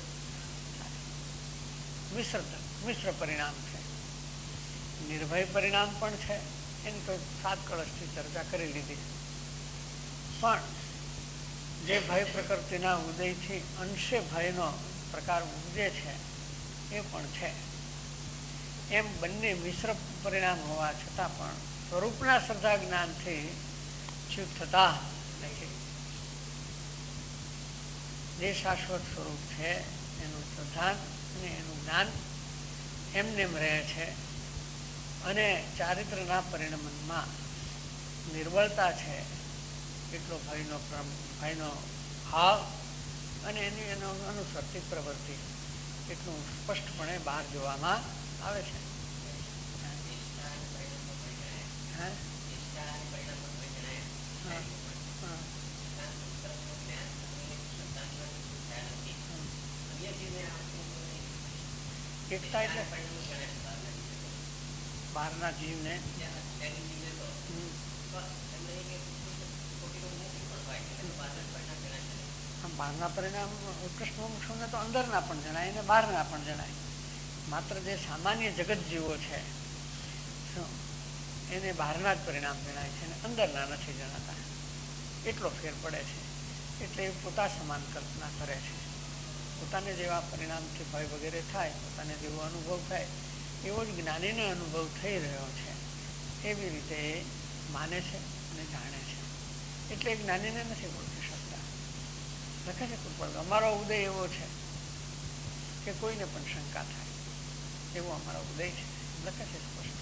મિશ્ર પરિણામ છે. નિર્ભય પરિણામ પણ છે, એની તો 7 કળશથી ચર્ચા કરી લીધી. પણ જે ભય પ્રકૃતિના ઉદયથી અંશે ભયનો પ્રકાર ઉપજે છે એ પણ છે. એમ બંને મિશ્ર પરિણામ હોવા છતાં પણ સ્વરૂપના શ્રદ્ધા જ્ઞાનથી ચ્યુત થતા નથી. જે શાશ્વત સ્વરૂપ છે એનું શ્રદ્ધા અને એનું જ્ઞાન એમનેમ રહે છે અને ચારિત્રના પરિણમનમાં નિર્બળતા છે એટલો ભયનો ભાવ અને એનો અનુસરતી પ્રવૃત્તિ એટલું સ્પષ્ટપણે બહાર જોવામાં આવે છે. એકતા એટલે બહારના જીવને બહારના પરિણામ ઉત્કૃષ્ટ મોક્ષને તો અંદરના પણ જણાય અને બહારના પણ જણાય. માત્ર જે સામાન્ય જગત જીવો છે એને બહારના જ પરિણામ જણાય છે અને અંદરના નથી જણાતા. એટલો ફેર પડે છે. એટલે એ પોતા સમાન કલ્પના કરે છે. પોતાને જેવા પરિણામથી ભય વગેરે થાય, પોતાને જેવો અનુભવ થાય એવો જ જ્ઞાનીને અનુભવ થઈ રહ્યો છે એવી રીતે એ માને છે અને જાણે છે. એટલે એ જ્ઞાનીને નથી ઓળખી શકતા. લખે છે કૃપાળ, અમારો ઉદય એવો છે કે કોઈને પણ શંકા થાય એવો અમારો ઉદય છે, લખે છે સ્પષ્ટ.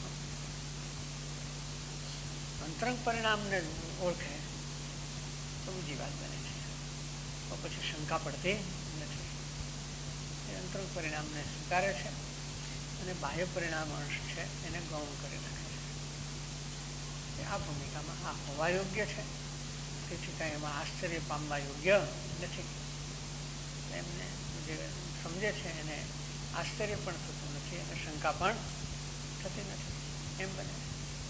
અંતરંગ પરિણામને ઓળખે તો બીજી વાત બને છે, તો પછી શંકા પડતી નથી. એ અંતરંગ પરિણામને સ્વીકારે છે અને બાહ્ય પરિણામ અંશ છે એને ગૌણ કરી નાખે છે. આ ભૂમિકામાં આ હોવા યોગ્ય છે, તેથી કાંઈ એમાં આશ્ચર્ય પામવા યોગ્ય નથી. એમને જે સમજે છે એને આશ્ચર્ય પણ થતું નથી અને શંકા પણ થતી નથી. એમ બને છે.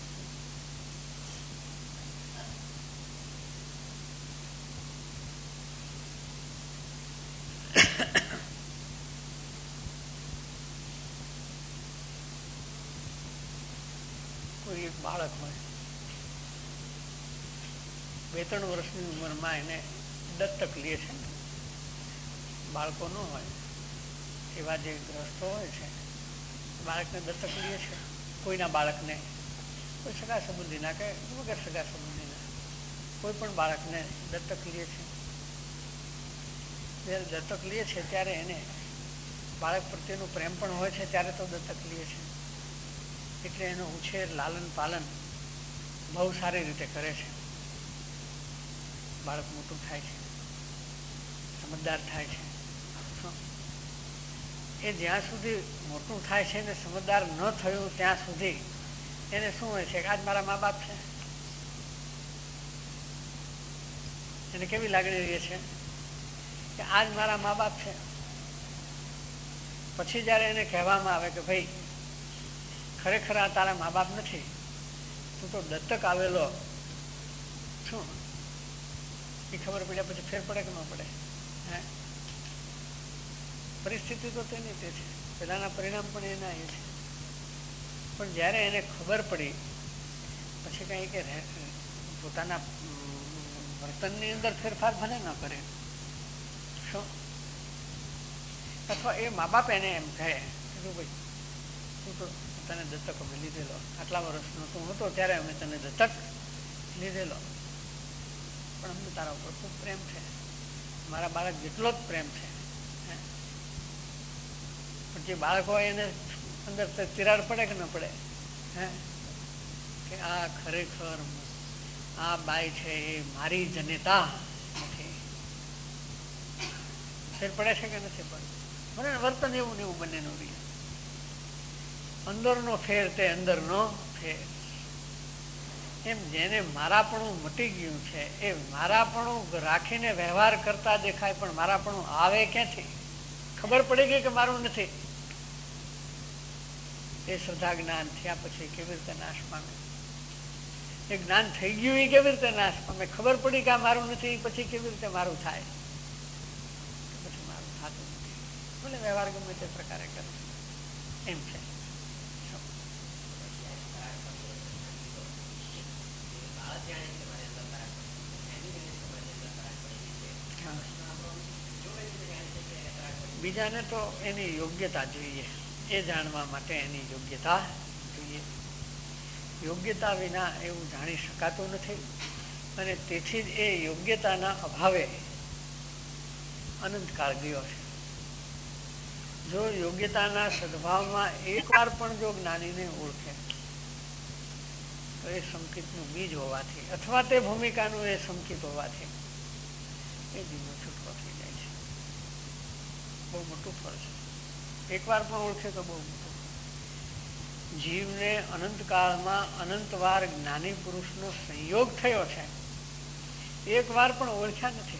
કોઈ એક બાળક હોય, 2-3 વર્ષની ઉંમરમાં એને દત્તક લે છે. બાળકો ન હોય એવા જે ગ્રસ્તો હોય છે બાળકને દત્તક લે છે. કોઈના બાળકને, કોઈ સગા સંબંધીના કે વગર સગા સંબંધીના કોઈ પણ બાળકને દત્તક લે છે. જ્યારે દત્તક લે છે ત્યારે એને બાળક પ્રત્યેનો પ્રેમ પણ હોય છે ત્યારે તો દત્તક લે છે. એટલે એનો ઉછેર, લાલન પાલન બહુ સારી રીતે કરે છે. બાળક મોટું થાય છે, સમજદાર થાય છે. એ જ્યાં સુધી મોટું થાય છે ને સમજદાર ન થયું ત્યાં સુધી એને શું હોય છે કે આજ મારા મા બાપ છે. એને કેવી લાગણી રહે છે કે આજ મારા મા બાપ છે. પછી જ્યારે એને કહેવામાં આવે કે ભાઈ ખરેખર આ તારા મા બાપ નથી, તું તો દત્તક આવેલો શું, એ ખબર પડ્યા પછી ફેર પડે કે ન પડે? હે, પરિસ્થિતિ તો તેની તે છે, પેલાના પરિણામ પણ એના એ છે. પણ જ્યારે એને ખબર પડી પછી કંઈ કે પોતાના વર્તનની અંદર ફેરફાર ભલે ન કરે શું, અથવા એ મા બાપ એને એમ કહે કે ભાઈ તું તો તને દત્તક અમે લીધેલો, આટલા વર્ષનો તું હતો ત્યારે અમે તને દત્તક લીધેલો, પણ અમને તારા ઉપર ખૂબ પ્રેમ છે, મારા બાળક જેટલો જ પ્રેમ છે. પણ જે બાળક હોય એને અંદર તિરાડ પડે કે ન પડે? કે આ ખરેખર આ બાઈ છે એ મારી જનેતા નથી. ફેર પડે છે કે નથી પડે? મને વર્તન એવું ને એવું બંનેનું બી. અંદરનો ફેર તે અંદરનો ફેર. એમ જેને મારાપણું મટી ગયું છે એ મારાપણું રાખીને વ્યવહાર કરતા દેખાય, પણ મારાપણું આવે ક્યાંથી? ખબર પડી ગઈ કે મારું નથી. એ શ્રદ્ધા જ્ઞાન થયા પછી કેવી રીતે નાશ પામે? એ જ્ઞાન થઈ ગયું એ કેવી રીતે નાશ પામે? ખબર પડી કે આ મારું નથી પછી કેવી રીતે મારું થાય? પછી મારું થતું નથી. ભલે વ્યવહાર ગમે તે પ્રકારે કરે એમ છે. બીજાને તો એની યોગ્યતા જોઈએ, એ જાણવા માટે એની યોગ્યતા જોઈએ. યોગ્યતા વિના એવું જાણી શકાતું નથી, અને તેથી જ એ યોગ્યતાના અભાવે અનંતકાળ ગયો છે. જો યોગ્યતાના સદભાવમાં એકવાર પણ જો જ્ઞાનીને ઓળખે તો એ સંકિતનું બીજ હોવાથી, અથવા તે ભૂમિકાનું એ સંકિત હોવાથી એ જીવનો છૂટકો થઈ જાય છે. બહુ મોટું ફળ છે. એકવાર પણ ઓળખે તો બહુ મોટું ફળ. જીવને અનંતકાળમાં અનંતવાર જ્ઞાની પુરુષનો સંયોગ થયો છે, એક વાર પણ ઓળખ્યા નથી.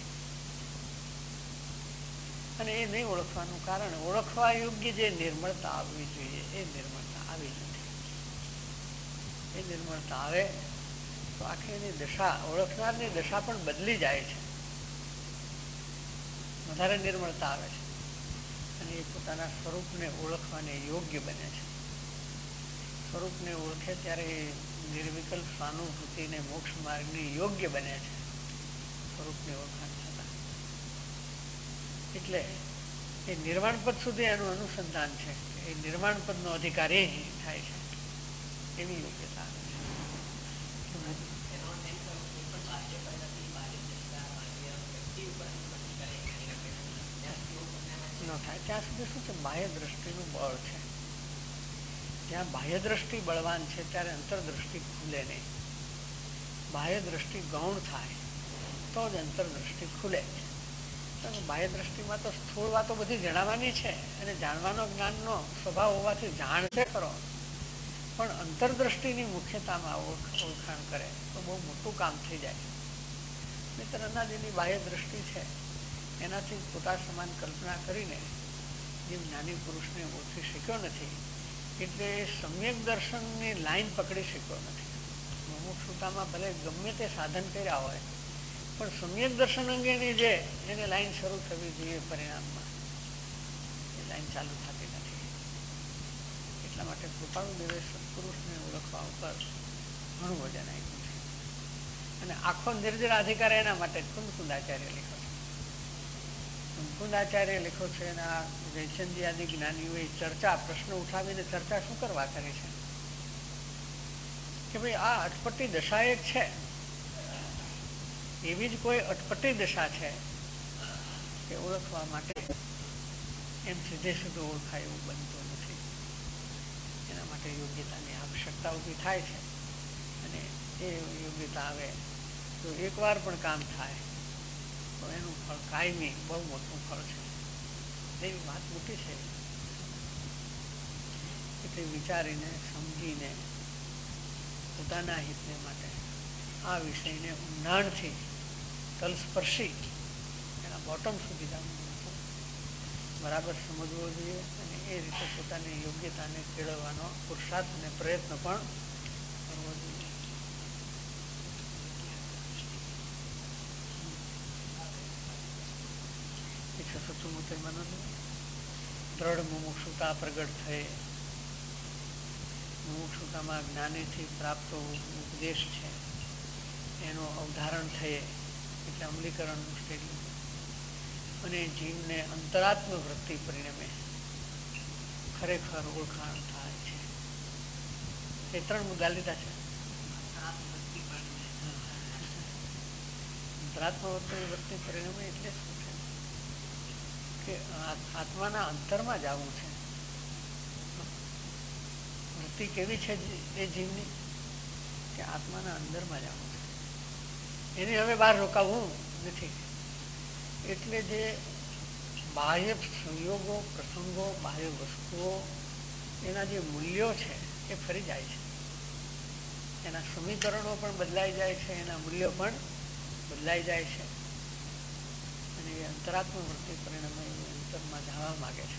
અને એ નહીં ઓળખવાનું કારણ, ઓળખવા યોગ્ય જે નિર્મળતા આવવી જોઈએ એ નિર્મળતા આવી નથી. એ નિર્મળતા આવે તો આખી એની દશા, ઓળખનારની દશા પણ બદલી જાય છે. વધારે નિર્મળતા આવે છે અને એ પોતાના સ્વરૂપને ઓળખવાને યોગ્ય બને છે. સ્વરૂપને ઓળખે ત્યારે એ નિર્વિકલ્પ સ્વાનુભૂતિને મોક્ષ માર્ગની યોગ્ય બને છે, સ્વરૂપની ઓળખાણ થતા. એટલે એ નિર્વાણ પદ સુધી એનું અનુસંધાન છે, એ નિર્વાણ પદનો અધિકારી થાય છે, એવી યોગ્યતા આવે છે. ન થાય ત્યાં સુધી શું છે, બાહ્ય દ્રષ્ટિનું બળ છે. જ્યાં બાહ્ય દ્રષ્ટિ બળવાન છે ત્યારે અંતરદ્રષ્ટિ ખુલે નહીં. બાહ્ય દ્રષ્ટિ ગૌણ થાય તો જ અંતરદ્રષ્ટિ ખુલે. બાહ્ય દ્રષ્ટિમાં તો સ્થૂળ વાતો બધી જણાવવાની છે અને જાણવાનો જ્ઞાનનો સ્વભાવ હોવાથી જાણશે ખરો, પણ અંતરદ્રષ્ટિની મુખ્યતામાં ઓળખાણ કરે તો બહુ મોટું કામ થઈ જાય. મિત્ર અનાદિની બાહ્ય દ્રષ્ટિ છે એનાથી પોતા સમાન કલ્પના કરીને જે જ્ઞાની પુરુષને ઓળખી શક્યો નથી, એટલે એ સમ્યક દર્શનની લાઈન પકડી શક્યો નથી. મુમુક્ષુતામાં ભલે ગમે તે સાધન કર્યા હોય, પણ સમ્યક દર્શન અંગેની જે એને લાઈન શરૂ થવી જોઈએ પરિણામમાં, એ લાઈન ચાલુ થતી નથી. એટલા માટે કૃપાળુ દેવે સત્પુરુષને ઓળખવા ઉપર ઘણું વજન આપ્યું છે. અને આખો નિર્જળાધિકાર એના માટે કુંદકુંદાચાર્ય લખ્યો છે. કુંદકુંદાચાર્ય લખ્યો છે અને આ જયચંદી આદિ જ્ઞાનીઓએ ચર્ચા, પ્રશ્ન ઉઠાવીને ચર્ચા શું કરવા કરી છે કે ભાઈ આ અટપટી દશા એક છે, એવી જ કોઈ અટપટી દશા છે કે ઓળખવા માટે એમ સીધે સીધું ઓળખાય એવું બનતું નથી. એના માટે યોગ્યતાની આવશ્યકતા ઊભી થાય છે, અને એ યોગ્યતા આવે તો એકવાર પણ કામ થાય તો એનું ફળ કાયમી બહુ મોટું ફળ છે. એવી વાત મોટી છે કે તે વિચારીને સમજીને પોતાના હિતને માટે આ વિષયને ઊંડાણથી તલસ્પર્શી એના બોટમ સુધી જવાનું બરાબર સમજવો જોઈએ, અને એ રીતે પોતાની યોગ્યતાને કેળવવાનો પુરુષાર્થ અને પ્રયત્ન પણ કરવો જોઈએ. દ્રઢ મુમુક્ષુતા પ્રગટ થઈ, મુમુક્ષુતામાં જ્ઞાનીથી પ્રાપ્ત ઉપદેશ છે એનું અવધારણ થયે એટલે અમલીકરણનું સ્ટેડિયમ, અને જીવને અંતરાત્મ વૃત્તિ પરિણમે ખરેખર ઓળખાણ થાય છે. એ 3 મુદ્દા લીધા છે. અંતરાત્મ વૃત્તિ પરિણમે એટલે શું છે? કે આત્માના અંતરમાં જવું છે. વૃત્તિ કેવી છે એ જીવની કે આત્માના અંદરમાં જવું છે, એની હવે બહાર રોકાવું નથી. એટલે જે બાહ્ય સંયોગો, પ્રસંગો, બાહ્ય વસ્તુઓ, એના જે મૂલ્યો છે એ ફરી જાય છે. એના સમીકરણો પણ બદલાઈ જાય છે, એના મૂલ્યો પણ બદલાઈ જાય છે. અને એ અંતરાત્મ વૃત્તિ પરિણામે અંતરમાં જવા માગે છે.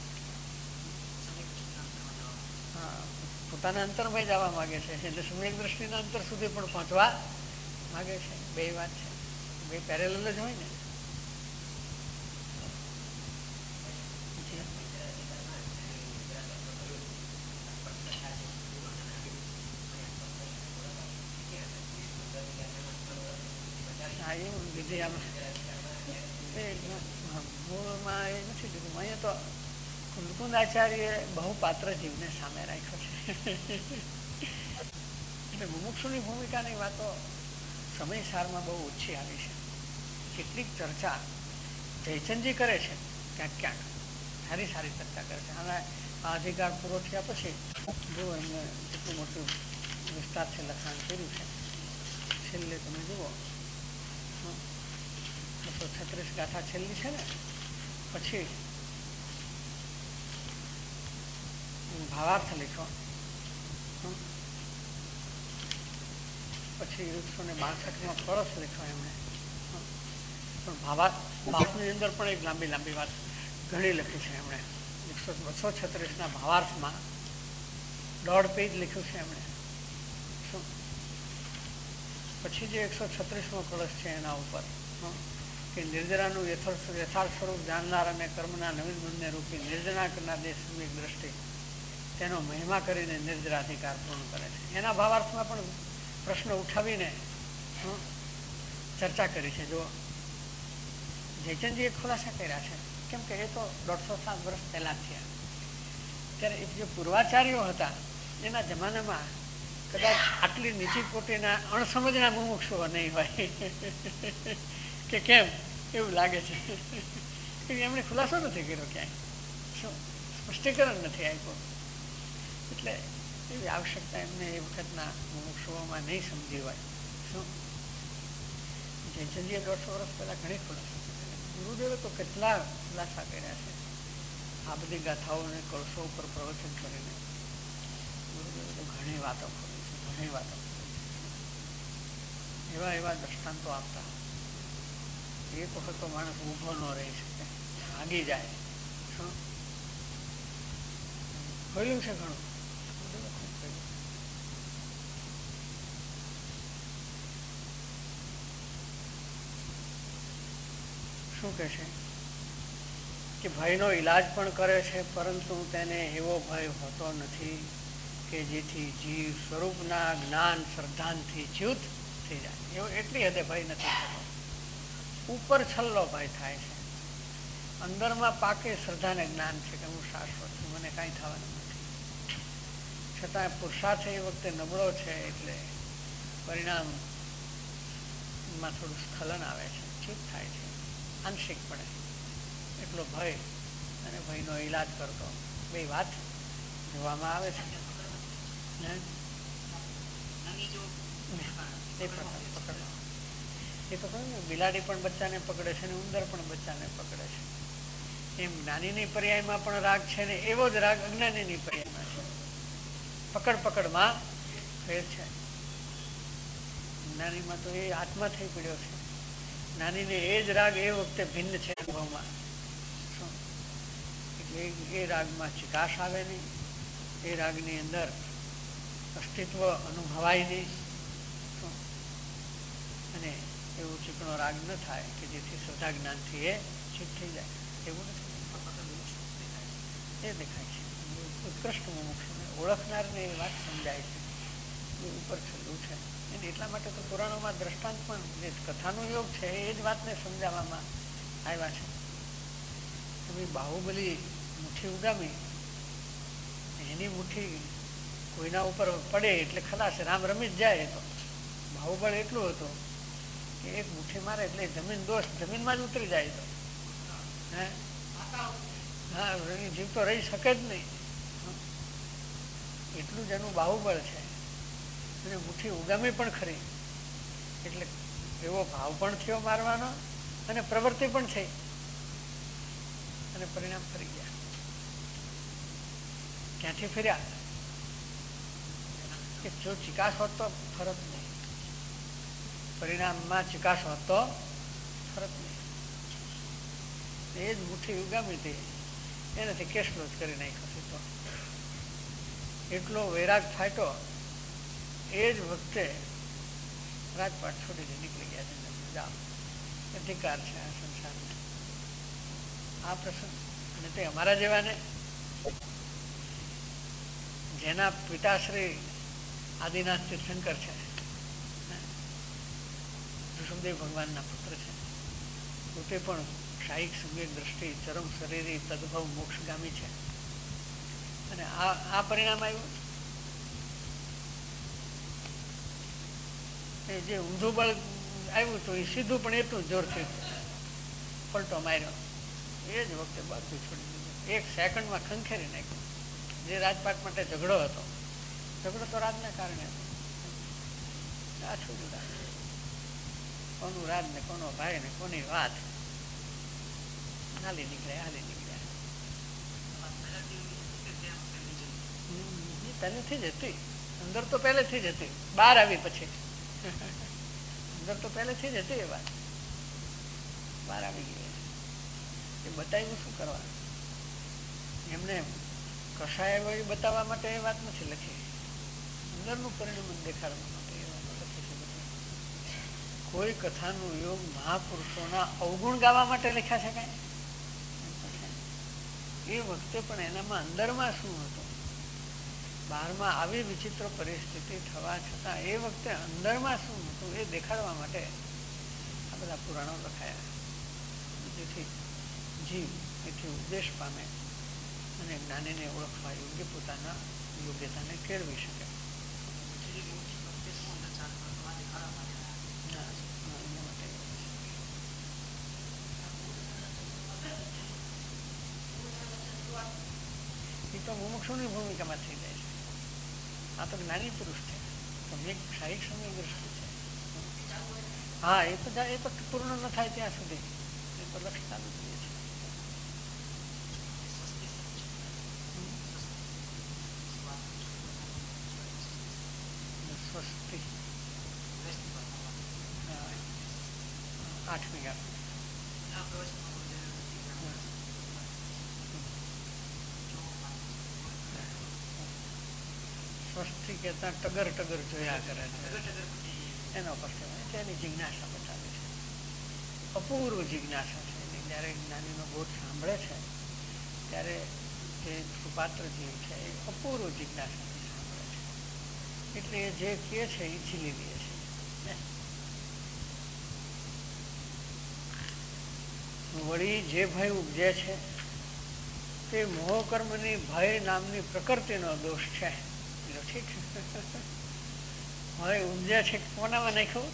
હા, પોતાના અંતરમાં જવા માગે છે, એટલે સમ્યક દ્રષ્ટિના અંતર સુધી પણ પહોંચવા માગે છે. બે વાત છે, બે પેરેલલ જ હોય ને. મૂળમાં એ નથી લીધું. અહીંયા તો કુલકુંદ આચાર્ય બહુ પાત્ર જીવને સામે રાખ્યો છે. એટલે મુમુક્ષુની ભૂમિકાની વાતો સમયસારમાં બહુ ઓછી આવી છે. કેટલીક ચર્ચા જયચંદજી કરે છે ક્યાંક ક્યાંક, સારી સારી ચર્ચા કરે છે. હવે આ અધિકાર પૂરો થયા પછી જો એમને કેટલું મોટું વિસ્તારથી લખાણ કર્યું છે. છેલ્લે તમે જુઓ 236 ગાથા છેલ્લી છે ને, પછી ભાવાર્થ લખ્યો, પછી 162માં પરસ લખ્યો એમણે. પણ ભાવાર્થની અંદર પણ એક લાંબી લાંબી વાત ઘણી લખી છે એમણે. 236ના ભાવાર્થમાં 1.5 પેજ લખ્યું છે એમણે. પછી જે 136મો કળશ છે એના ઉપર કે નિર્જરાનું યથાર્થ સ્વરૂપ જાણનાર અને કર્મના નવીન ગુણને રૂપી નિર્જના કરનાર જે સમ્યક દ્રષ્ટિ તેનો મહિમા કરીને નિર્જરાધિકાર પૂર્ણ કરે છે. એના ભાવાર્થમાં પણ પ્રશ્ન ઉઠાવીને ચર્ચા કરી છે. જો જયચંદજીએ ખુલાસા કર્યા છે, કેમ કે એ તો 150 વર્ષ પહેલા થયા. ત્યારે જે પૂર્વાચાર્યો હતા એના જમાનામાં કદાચ આટલી નીચી કોટીના અણસમજના મુમુક્ષુઓ નહીં હોય કે કેમ એવું લાગે છે. એમણે ખુલાસો નથી કર્યો, ક્યાંય સ્પષ્ટીકરણ નથી આપ્યું. એટલે એવી આવશ્યકતા એમને એ વખતના મુમુક્ષુઓમાં નહીં સમજી હોય. શું જયચંદજીએ 150 વર્ષ પહેલા ઘણી ખુલાસા કરી. ગુરુદેવે તો કેટલા ખુલાસા કર્યા છે આ બધી ગાથાઓને કળશો ઉપર પ્રવચન કરીને. ગુરુદેવે તો ઘણી વાતો કરી છે, ઘણી વાતો કરી છે. એવા એવા દ્રષ્ટાંતો આપતા. એક વખત તો માણસ ઊભો ન રહી શકે, ભાગી જાય. શું ખોલ્યું છે ઘણું. શું કહે છે કે ભયનો ઈલાજ પણ કરે છે, પરંતુ તેને એવો ભય હોતો નથી કે જેથી જીવ સ્વરૂપના જ્ઞાન શ્રદ્ધાનથી ચ્યુત થઈ જાય. એવો એટલી હદે ભય નથી થતો. ઉપર છલ્લો ભય થાય છે, અંદરમાં પાકે શ્રદ્ધાને જ્ઞાન છે કે હું શાશ્વત છું, મને કાંઈ થવાનું નથી. છતાં પુરુષાર્થ એ વખતે નબળો છે, એટલે પરિણામમાં થોડું સ્ખલન આવે છે, ચ્યુત થાય છે આંશિકપણે. એટલો ભય અને ભયનો ઈલાજ કરતો બે વાત જોવામાં આવે છે. એ તો કહ્યું ને, બિલાડી પણ બચ્ચાને પકડે છે ને ઉંદર પણ બચ્ચાને પકડે છે. એમ જ્ઞાનીની પર્યાયમાં પણ રાગ છે ને એવો જ રાગ અજ્ઞાનીની પર્યાયમાં છે. પકડ પકડમાં ફેર છે. જ્ઞાનીમાં તો એ આત્મા થઈ પડ્યો છે. જ્ઞાનીને એ જ રાગ એ વખતે ભિન્ન છે અનુભવમાં. એટલે એ રાગમાં ચિકાશ આવે નહીં, એ રાગની અંદર અસ્તિત્વ અનુભવાય નહીં, અને એવો ચીકણો રાગ ન થાય કે જેથી શ્રદ્ધા જ્ઞાનથી એ ચિત્ત થઈ જાય. એવું નથી, એ દેખાય છે. ઉત્કૃષ્ટ મુમુક્ષુને ઓળખનારને એ વાત સમજાય છે. એ ઉપર છેલ્લું છે. અને એટલા માટે તો પુરાણોમાં દ્રષ્ટાંત પણ જે કથાનો યોગ છે એ જ વાતને સમજાવવામાં આવ્યા છે. તમે બાહુબલી મુઠ્ઠી ઉગામી, એની મુઠ્ઠી કોઈના ઉપર પડે એટલે ખલાસ, રામ રમી જ જાય. તો બાહુબળ એટલું હતું કે એક મુઠ્ઠી મારે એટલે જમીનમાં જ ઉતરી જાય. તો હે જીવ તો રહી શકે જ નહીં. એટલું જ એનું બાહુબળ છે. અને મુઠ્ઠી ઉગામી પણ ખરી. એટલે એવો ભાવ પણ થયો મારવાનો અને પ્રવૃત્તિ પણ થઈ અને પરિણામ ફરી ગયા. ક્યાંથી ફર્યા કે જો ચિકાસ હોત તો ફરત નહીં, પરિણામમાં ચિકાસ હોત તો ફરત નહીં. એ જ મુઠ્ઠી ઉગામી હતી એનાથી કેસલો જ કરી નાખ્યો તો એટલો વૈરાગ ફાટ્યો. એ જ વખતે રાજપાટ છોડીને નીકળી ગયા છે. જાઓ, અધિકાર છે આ સંસારને. આ પ્રસંગ અને તે અમારા જેવાને જેના પિતાશ્રી આદિનાથ તીર્થંકર છે, ઋષભદેવ ભગવાનના પુત્ર છે, પોતે પણ શાહિક સમ્યક દ્રષ્ટિ ચરમ શરીરી તદભવ મોક્ષગામી છે. અને આ પરિણામ આવ્યું. જે ઊંધું બળ આવ્યું તો એ સીધું પણ એટલું જોરથી પલટો માર્યો. એ જ વખતે બધું છોડી દીધું. એક સેકન્ડમાં ખંખેરી નાખ્યું. જે રાજપાટ માટે ઝઘડો હતો, ઝઘડો તો રાજના કારણે હતો. આ છોડ્યું રાજ. કોનું રાજ ને કોનો ભાઈ ને કોની વાત. હાલી નીકળ્યા. પહેલેથી જ હતી અંદર, તો પહેલેથી જ હતી. બહાર આવી પછી અંદર તો પહેલેથી જ હતી એ વાત. બહાર આવી ગઈ. એ બતાવ્યું શું કરવા? એમને કશાય એ બતાવવા માટે એ વાત નથી લખી. અંદરનું પરિણામ દેખાડવા માટે એ વાત લખી છે બધી. કોઈ કથાનું યોગ મહાપુરુષોના અવગુણ ગાવા માટે લખ્યા છે કાંઈ? એ વખતે પણ એનામાં અંદરમાં શું હતું? બહારમાં આવી વિચિત્ર પરિસ્થિતિ થવા છતાં એ વખતે અંદરમાં શું હતું એ દેખાડવા માટે આ બધા પુરાણો લખાયા. જેથી જીવ એથી ઉપદેશ પામે અને જ્ઞાનીને ઓળખવા યોગ્ય પોતાના યોગ્યતાને કેળવી શકે. એ તો મુમુક્ષુની ભૂમિકામાં થઈ જાય છે. આ તો જ્ઞાની પુરુષ છે, શાહિક સમય દ્રષ્ટિ છે. હા, એ તો પૂર્ણ ન થાય ત્યાં સુધી એ તો લક્ષ ચાલુ જ રહે છે. સ્વસ્તિ 8મી સ્વસ્તિ કહેતા ટગર જોયા કરે છે. એનો પરથી એની જિજ્ઞાસા બતાવે છે. અપૂર્વ જિજ્ઞાસા છે એની. જયારે જ્ઞાનીનો બોધ સાંભળે છે ત્યારે જે સુપાત્ર જીવ છે એ અપૂર્વ જિજ્ઞાસાથી સાંભળે છે. એટલે એ જે કહે છે એ ઝીલી લે છે. વળી જે ભય ઉપજે છે તે મોહકર્મની ભય નામની પ્રકૃતિનો દોષ છે. ઠીક, ભય ઉપજે છે કોનામાં નાખ્યું?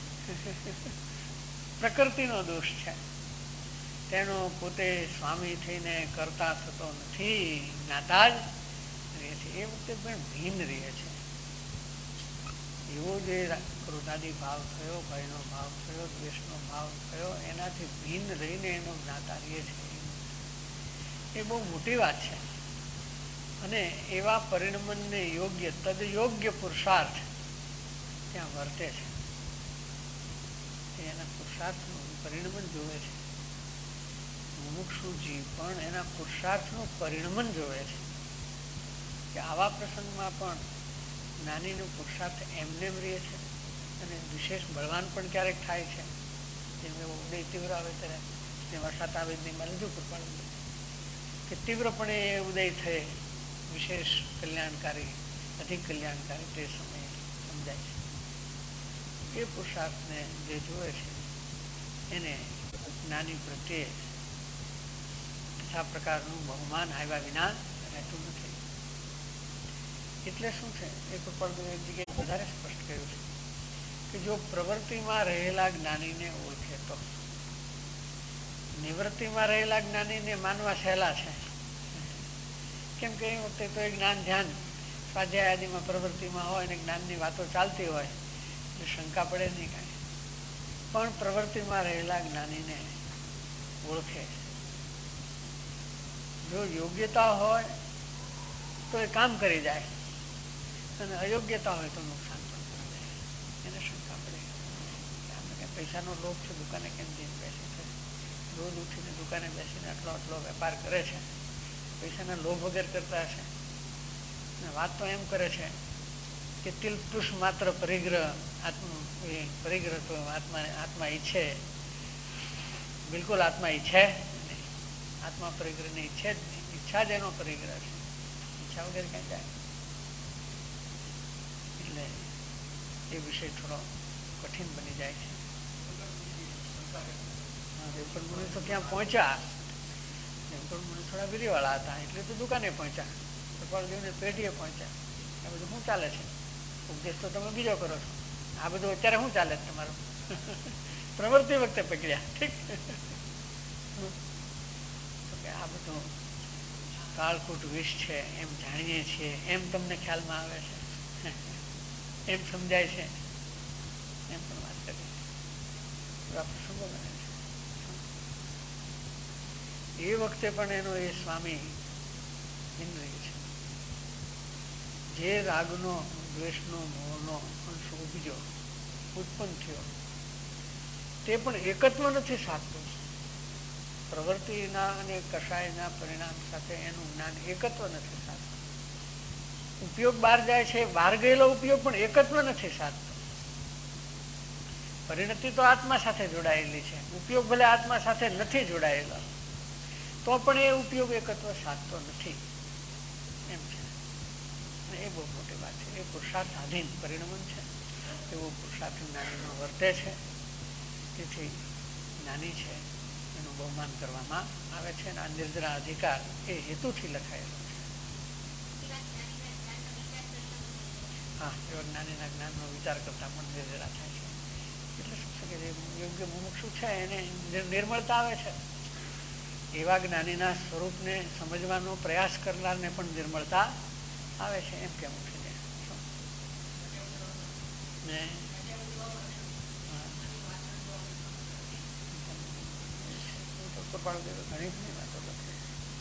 પ્રકૃતિનો દોષ છે. તેનો પોતે સ્વામી થઈને કરતા થતો નથી, જ્ઞાતા જ રહે છે. એ વખતે પણ ભિન્ન રહે છે. એવો જે ક્રોધાદી ભાવ થયો, ભયનો ભાવ થયો, દ્વેષનો ભાવ થયો, એનાથી ભિન્ન રહીને એનો જ્ઞાતા રહે છે. એ બહુ મોટી વાત છે. અને એવા પરિણમને યોગ્ય તદયોગ્ય પુરુષાર્થ ત્યાં વર્તે છે. એના પુરુષાર્થનું પરિણમન જોવે છે. મુમુક્ષુ જીવ પણ એના પુરુષાર્થનું પરિણમન જોવે છે કે આવા પ્રસંગમાં પણ જ્ઞાનીનું પુરુષાર્થ એમને રહે છે અને વિશેષ બળવાન પણ ક્યારેક થાય છે. જેમ ઉદય તીવ્ર આવે ત્યારે તેમાં સાતાવેદનીમાં લીધું કૃપાળુ કે તીવ્રપણે એ ઉદય થયે વિશેષ કલ્યાણકારી, અધિક કલ્યાણકારી તે સમયે સમજાય છે. એ પુરુષાર્થને જે જોવે છે એને જ્ઞાની પ્રત્યે આ પ્રકારનું બહુમાન આવ્યા વિના રહેતું નથી. એટલે શું છે એ કૃપાળુ એક જગ્યાએ વધારે સ્પષ્ટ કર્યું છે કે જો પ્રવૃત્તિમાં રહેલા જ્ઞાનીને ઓળખે તો નિવૃત્તિમાં રહેલા જ્ઞાનીને માનવા સહેલા છે. કેમ કે એ વખતે તો એ જ્ઞાન ધ્યાન સ્વાધ્યાય આદિમાં પ્રવૃત્તિમાં હોય અને જ્ઞાનની વાતો ચાલતી હોય એટલે શંકા પડે નહીં કાંઈ. પણ પ્રવૃત્તિમાં રહેલા જ્ઞાનીને ઓળખે. જો યોગ્યતા હોય તો એ કામ કરી જાય અને અયોગ્યતા હોય તો નુકસાન પણ કરી જાય. એને શંકા પડે આપણે પૈસાનો લોભ છે, દુકાને કેમ જઈને બેસે છે, રોજ ઉઠીને દુકાને બેસીને આટલો વેપાર કરે છે, પૈસાના લોભ વગર કરતા હશે. અને વાત તો એમ કરે છે કે તિલ પુરુષ માત્ર પરિગ્રહ પરિગ્રહ તો આત્મા ઈચ્છે, બિલકુલ આત્મા ઈચ્છે નહીં. આત્મા પરિગ્રહને ઈચ્છે જ નહીં. ઈચ્છા જ એનો પરિગ્રહ છે. ઈચ્છા વગર ક્યાં જાય? એટલે એ વિષય થોડો કઠિન બની જાય છે. દેવકુળ મુનિ તો ક્યાં પહોંચ્યા, દેવકુળ મુનિ થોડા વિધિવાળા હતા એટલે તો દુકાને પહોંચ્યા, કૃપાળદેવને પેઢીએ પહોંચ્યા. આ બધું શું ચાલે છે? ઉપદેશ તો તમે બીજો કરો છો, આ બધું અત્યારે શું ચાલે છે તમારું? પ્રવૃત્તિ વખતે પકડ્યા. ઠીક, આ બધું કાળકૂટ વિષ છે એમ જાણીએ છીએ, એમ તમને ખ્યાલમાં આવે છે, એમ સમજાય છે, એમ પણ વાત કરીએ પ્રસંગો બને છે. એ વખતે પણ એનો એ સ્વામી ઇન્દ્રિય છે. જે રાગનો, દ્વેષનો, મોહનો અંશ ઉપજ્યો, ઉત્પન્ન થયો, તે પણ એકત્વ નથી સાધતું. પ્રવૃત્તિના અને કષાયના પરિણામ સાથે એનું જ્ઞાન એકત્વ નથી સાધતું. ઉપયોગ બહાર જાય છે, બહાર ગયેલો ઉપયોગ પણ એકત્વ નથી સાધતો. પરિણતિ તો આત્મા સાથે જોડાયેલી છે, ઉપયોગ ભલે આત્મા સાથે નથી જોડાયેલો તો પણ એ ઉપયોગ એકત્વ સાધતો નથી એમ છે. એ બહુ મોટી વાત છે. એ પુરુષાર્થાધીન પરિણમન છે. એવું પુરુષાર્થ જ્ઞાનીનો વર્તે છે. તેથી જ્ઞાની છે એનું બહુમાન કરવામાં આવે છે. અને આ નિર્જરા અધિકાર એ હેતુથી લખાયેલો છે. હા, એવા જ્ઞાનીના જ્ઞાનનો વિચાર કરતા પણ નિર્જરા થાય છે. એટલે શું છે કે જે યોગ્ય મુમુક્ષુ છે એને નિર્મળતા આવે છે. એવા જ્ઞાનીના સ્વરૂપને સમજવાનો પ્રયાસ કરનારને પણ નિર્મળતા આવે છે. એમ કેમ ઉઠીને ઘણી ઘણી વાતો લખે.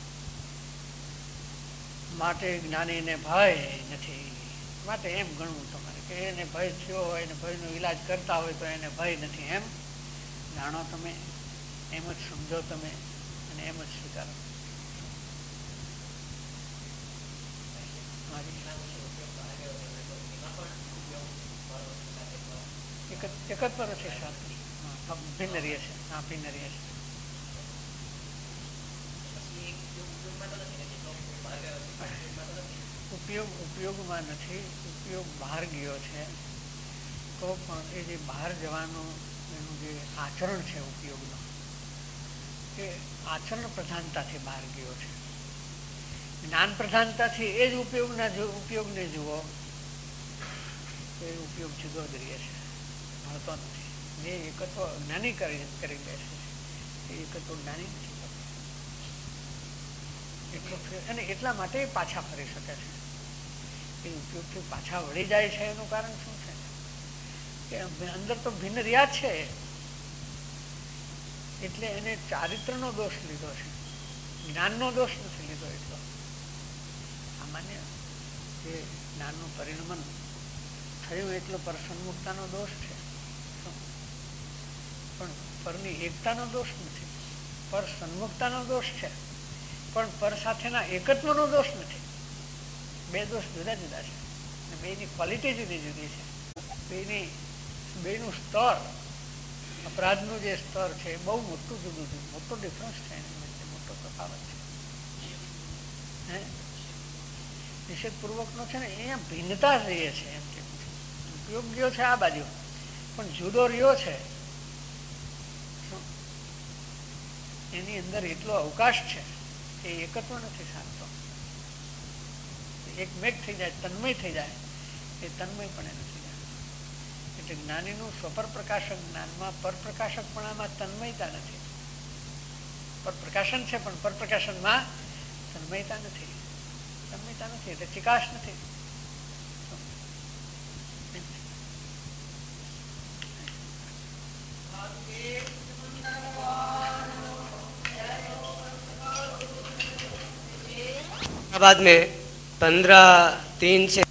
માટે જ્ઞાનીને ભય નથી. માટે એમ ગણવું તમારે કે એને ભય થયો હોય ને ભયનો ઈલાજ કરતા હોય તો એને ભય નથી. એમ જાણો તમે, એમ જ સમજો તમે અને એમ જ સ્વીકારો. એકત્વ નથી સાધતું. ભિન્ન રહે છે. હા, ભિન્ન રહે છે. ઉપયોગમાં નથી. ઉપયોગ બહાર ગયો છે તો પણ એ જે બહાર જવાનું એનું જે આચરણ છે ઉપયોગનો, એ આચરણ પ્રધાનતાથી બહાર ગયો છે. જ્ઞાન પ્રધાનતાથી એ જ ઉપયોગને જુઓ તો એ ઉપયોગ જુદો જ રહે છે, મળતો નથી. જે એકત્વ જ્ઞાની કરી બેસે છે એ એકત્વ જ્ઞાની નથી કરતો. અને એટલા માટે પાછા ફરી શકે છે. એ ઉપયોગથી પાછા વળી જાય છે એનું કારણ શું છે કે અંદર તો ભિન્ન રહ્યા છે એટલે એને ચારિત્રનો દોષ લીધો છે, જ્ઞાનનો દોષ નથી લીધો. એટલો સામાન્ય જે જ્ઞાનનું પરિણમન થયું એટલો પર સન્મુખતાનો દોષ છે, પણ પરની એકતાનો દોષ નથી. પર સન્મુખતાનો દોષ છે પણ પર સાથેના એકત્વનો દોષ નથી. બે દોષ જુદા જુદા છે અને બેની ક્વોલિટી જુદી જુદી છે. બેનું સ્તર, અપરાધનું જે સ્તર છે એ બહુ મોટું જુદું જુદું, મોટો ડિફરન્સ છે એની વચ્ચે, મોટો તફાવત છે. નિષેધપૂર્વકનો છે ને અહીંયા ભિન્નતા જ રહે છે. એમ કે ઉપયોગ ગયો છે આ બાજુ પણ જુદો રહ્યો છે. એની અંદર એટલો અવકાશ છે કે એકત્વ નથી સાધતો. એકમેક થઈ જાય, તન્મય થઈ જાય, એ તન્મય પણ નથી જાય. એટલે જ્ઞાનીનું સ્વપર પ્રકાશક જ્ઞાનમાં પરપ્રકાશકપણામાં તન્મયતા નથી. પરપ્રકાશન છે પણ પરપ્રકાશનમાં તન્મયતા નથી. સંમિતા નથી એટલે ચિકાશ નથી. बाद में 15/3 से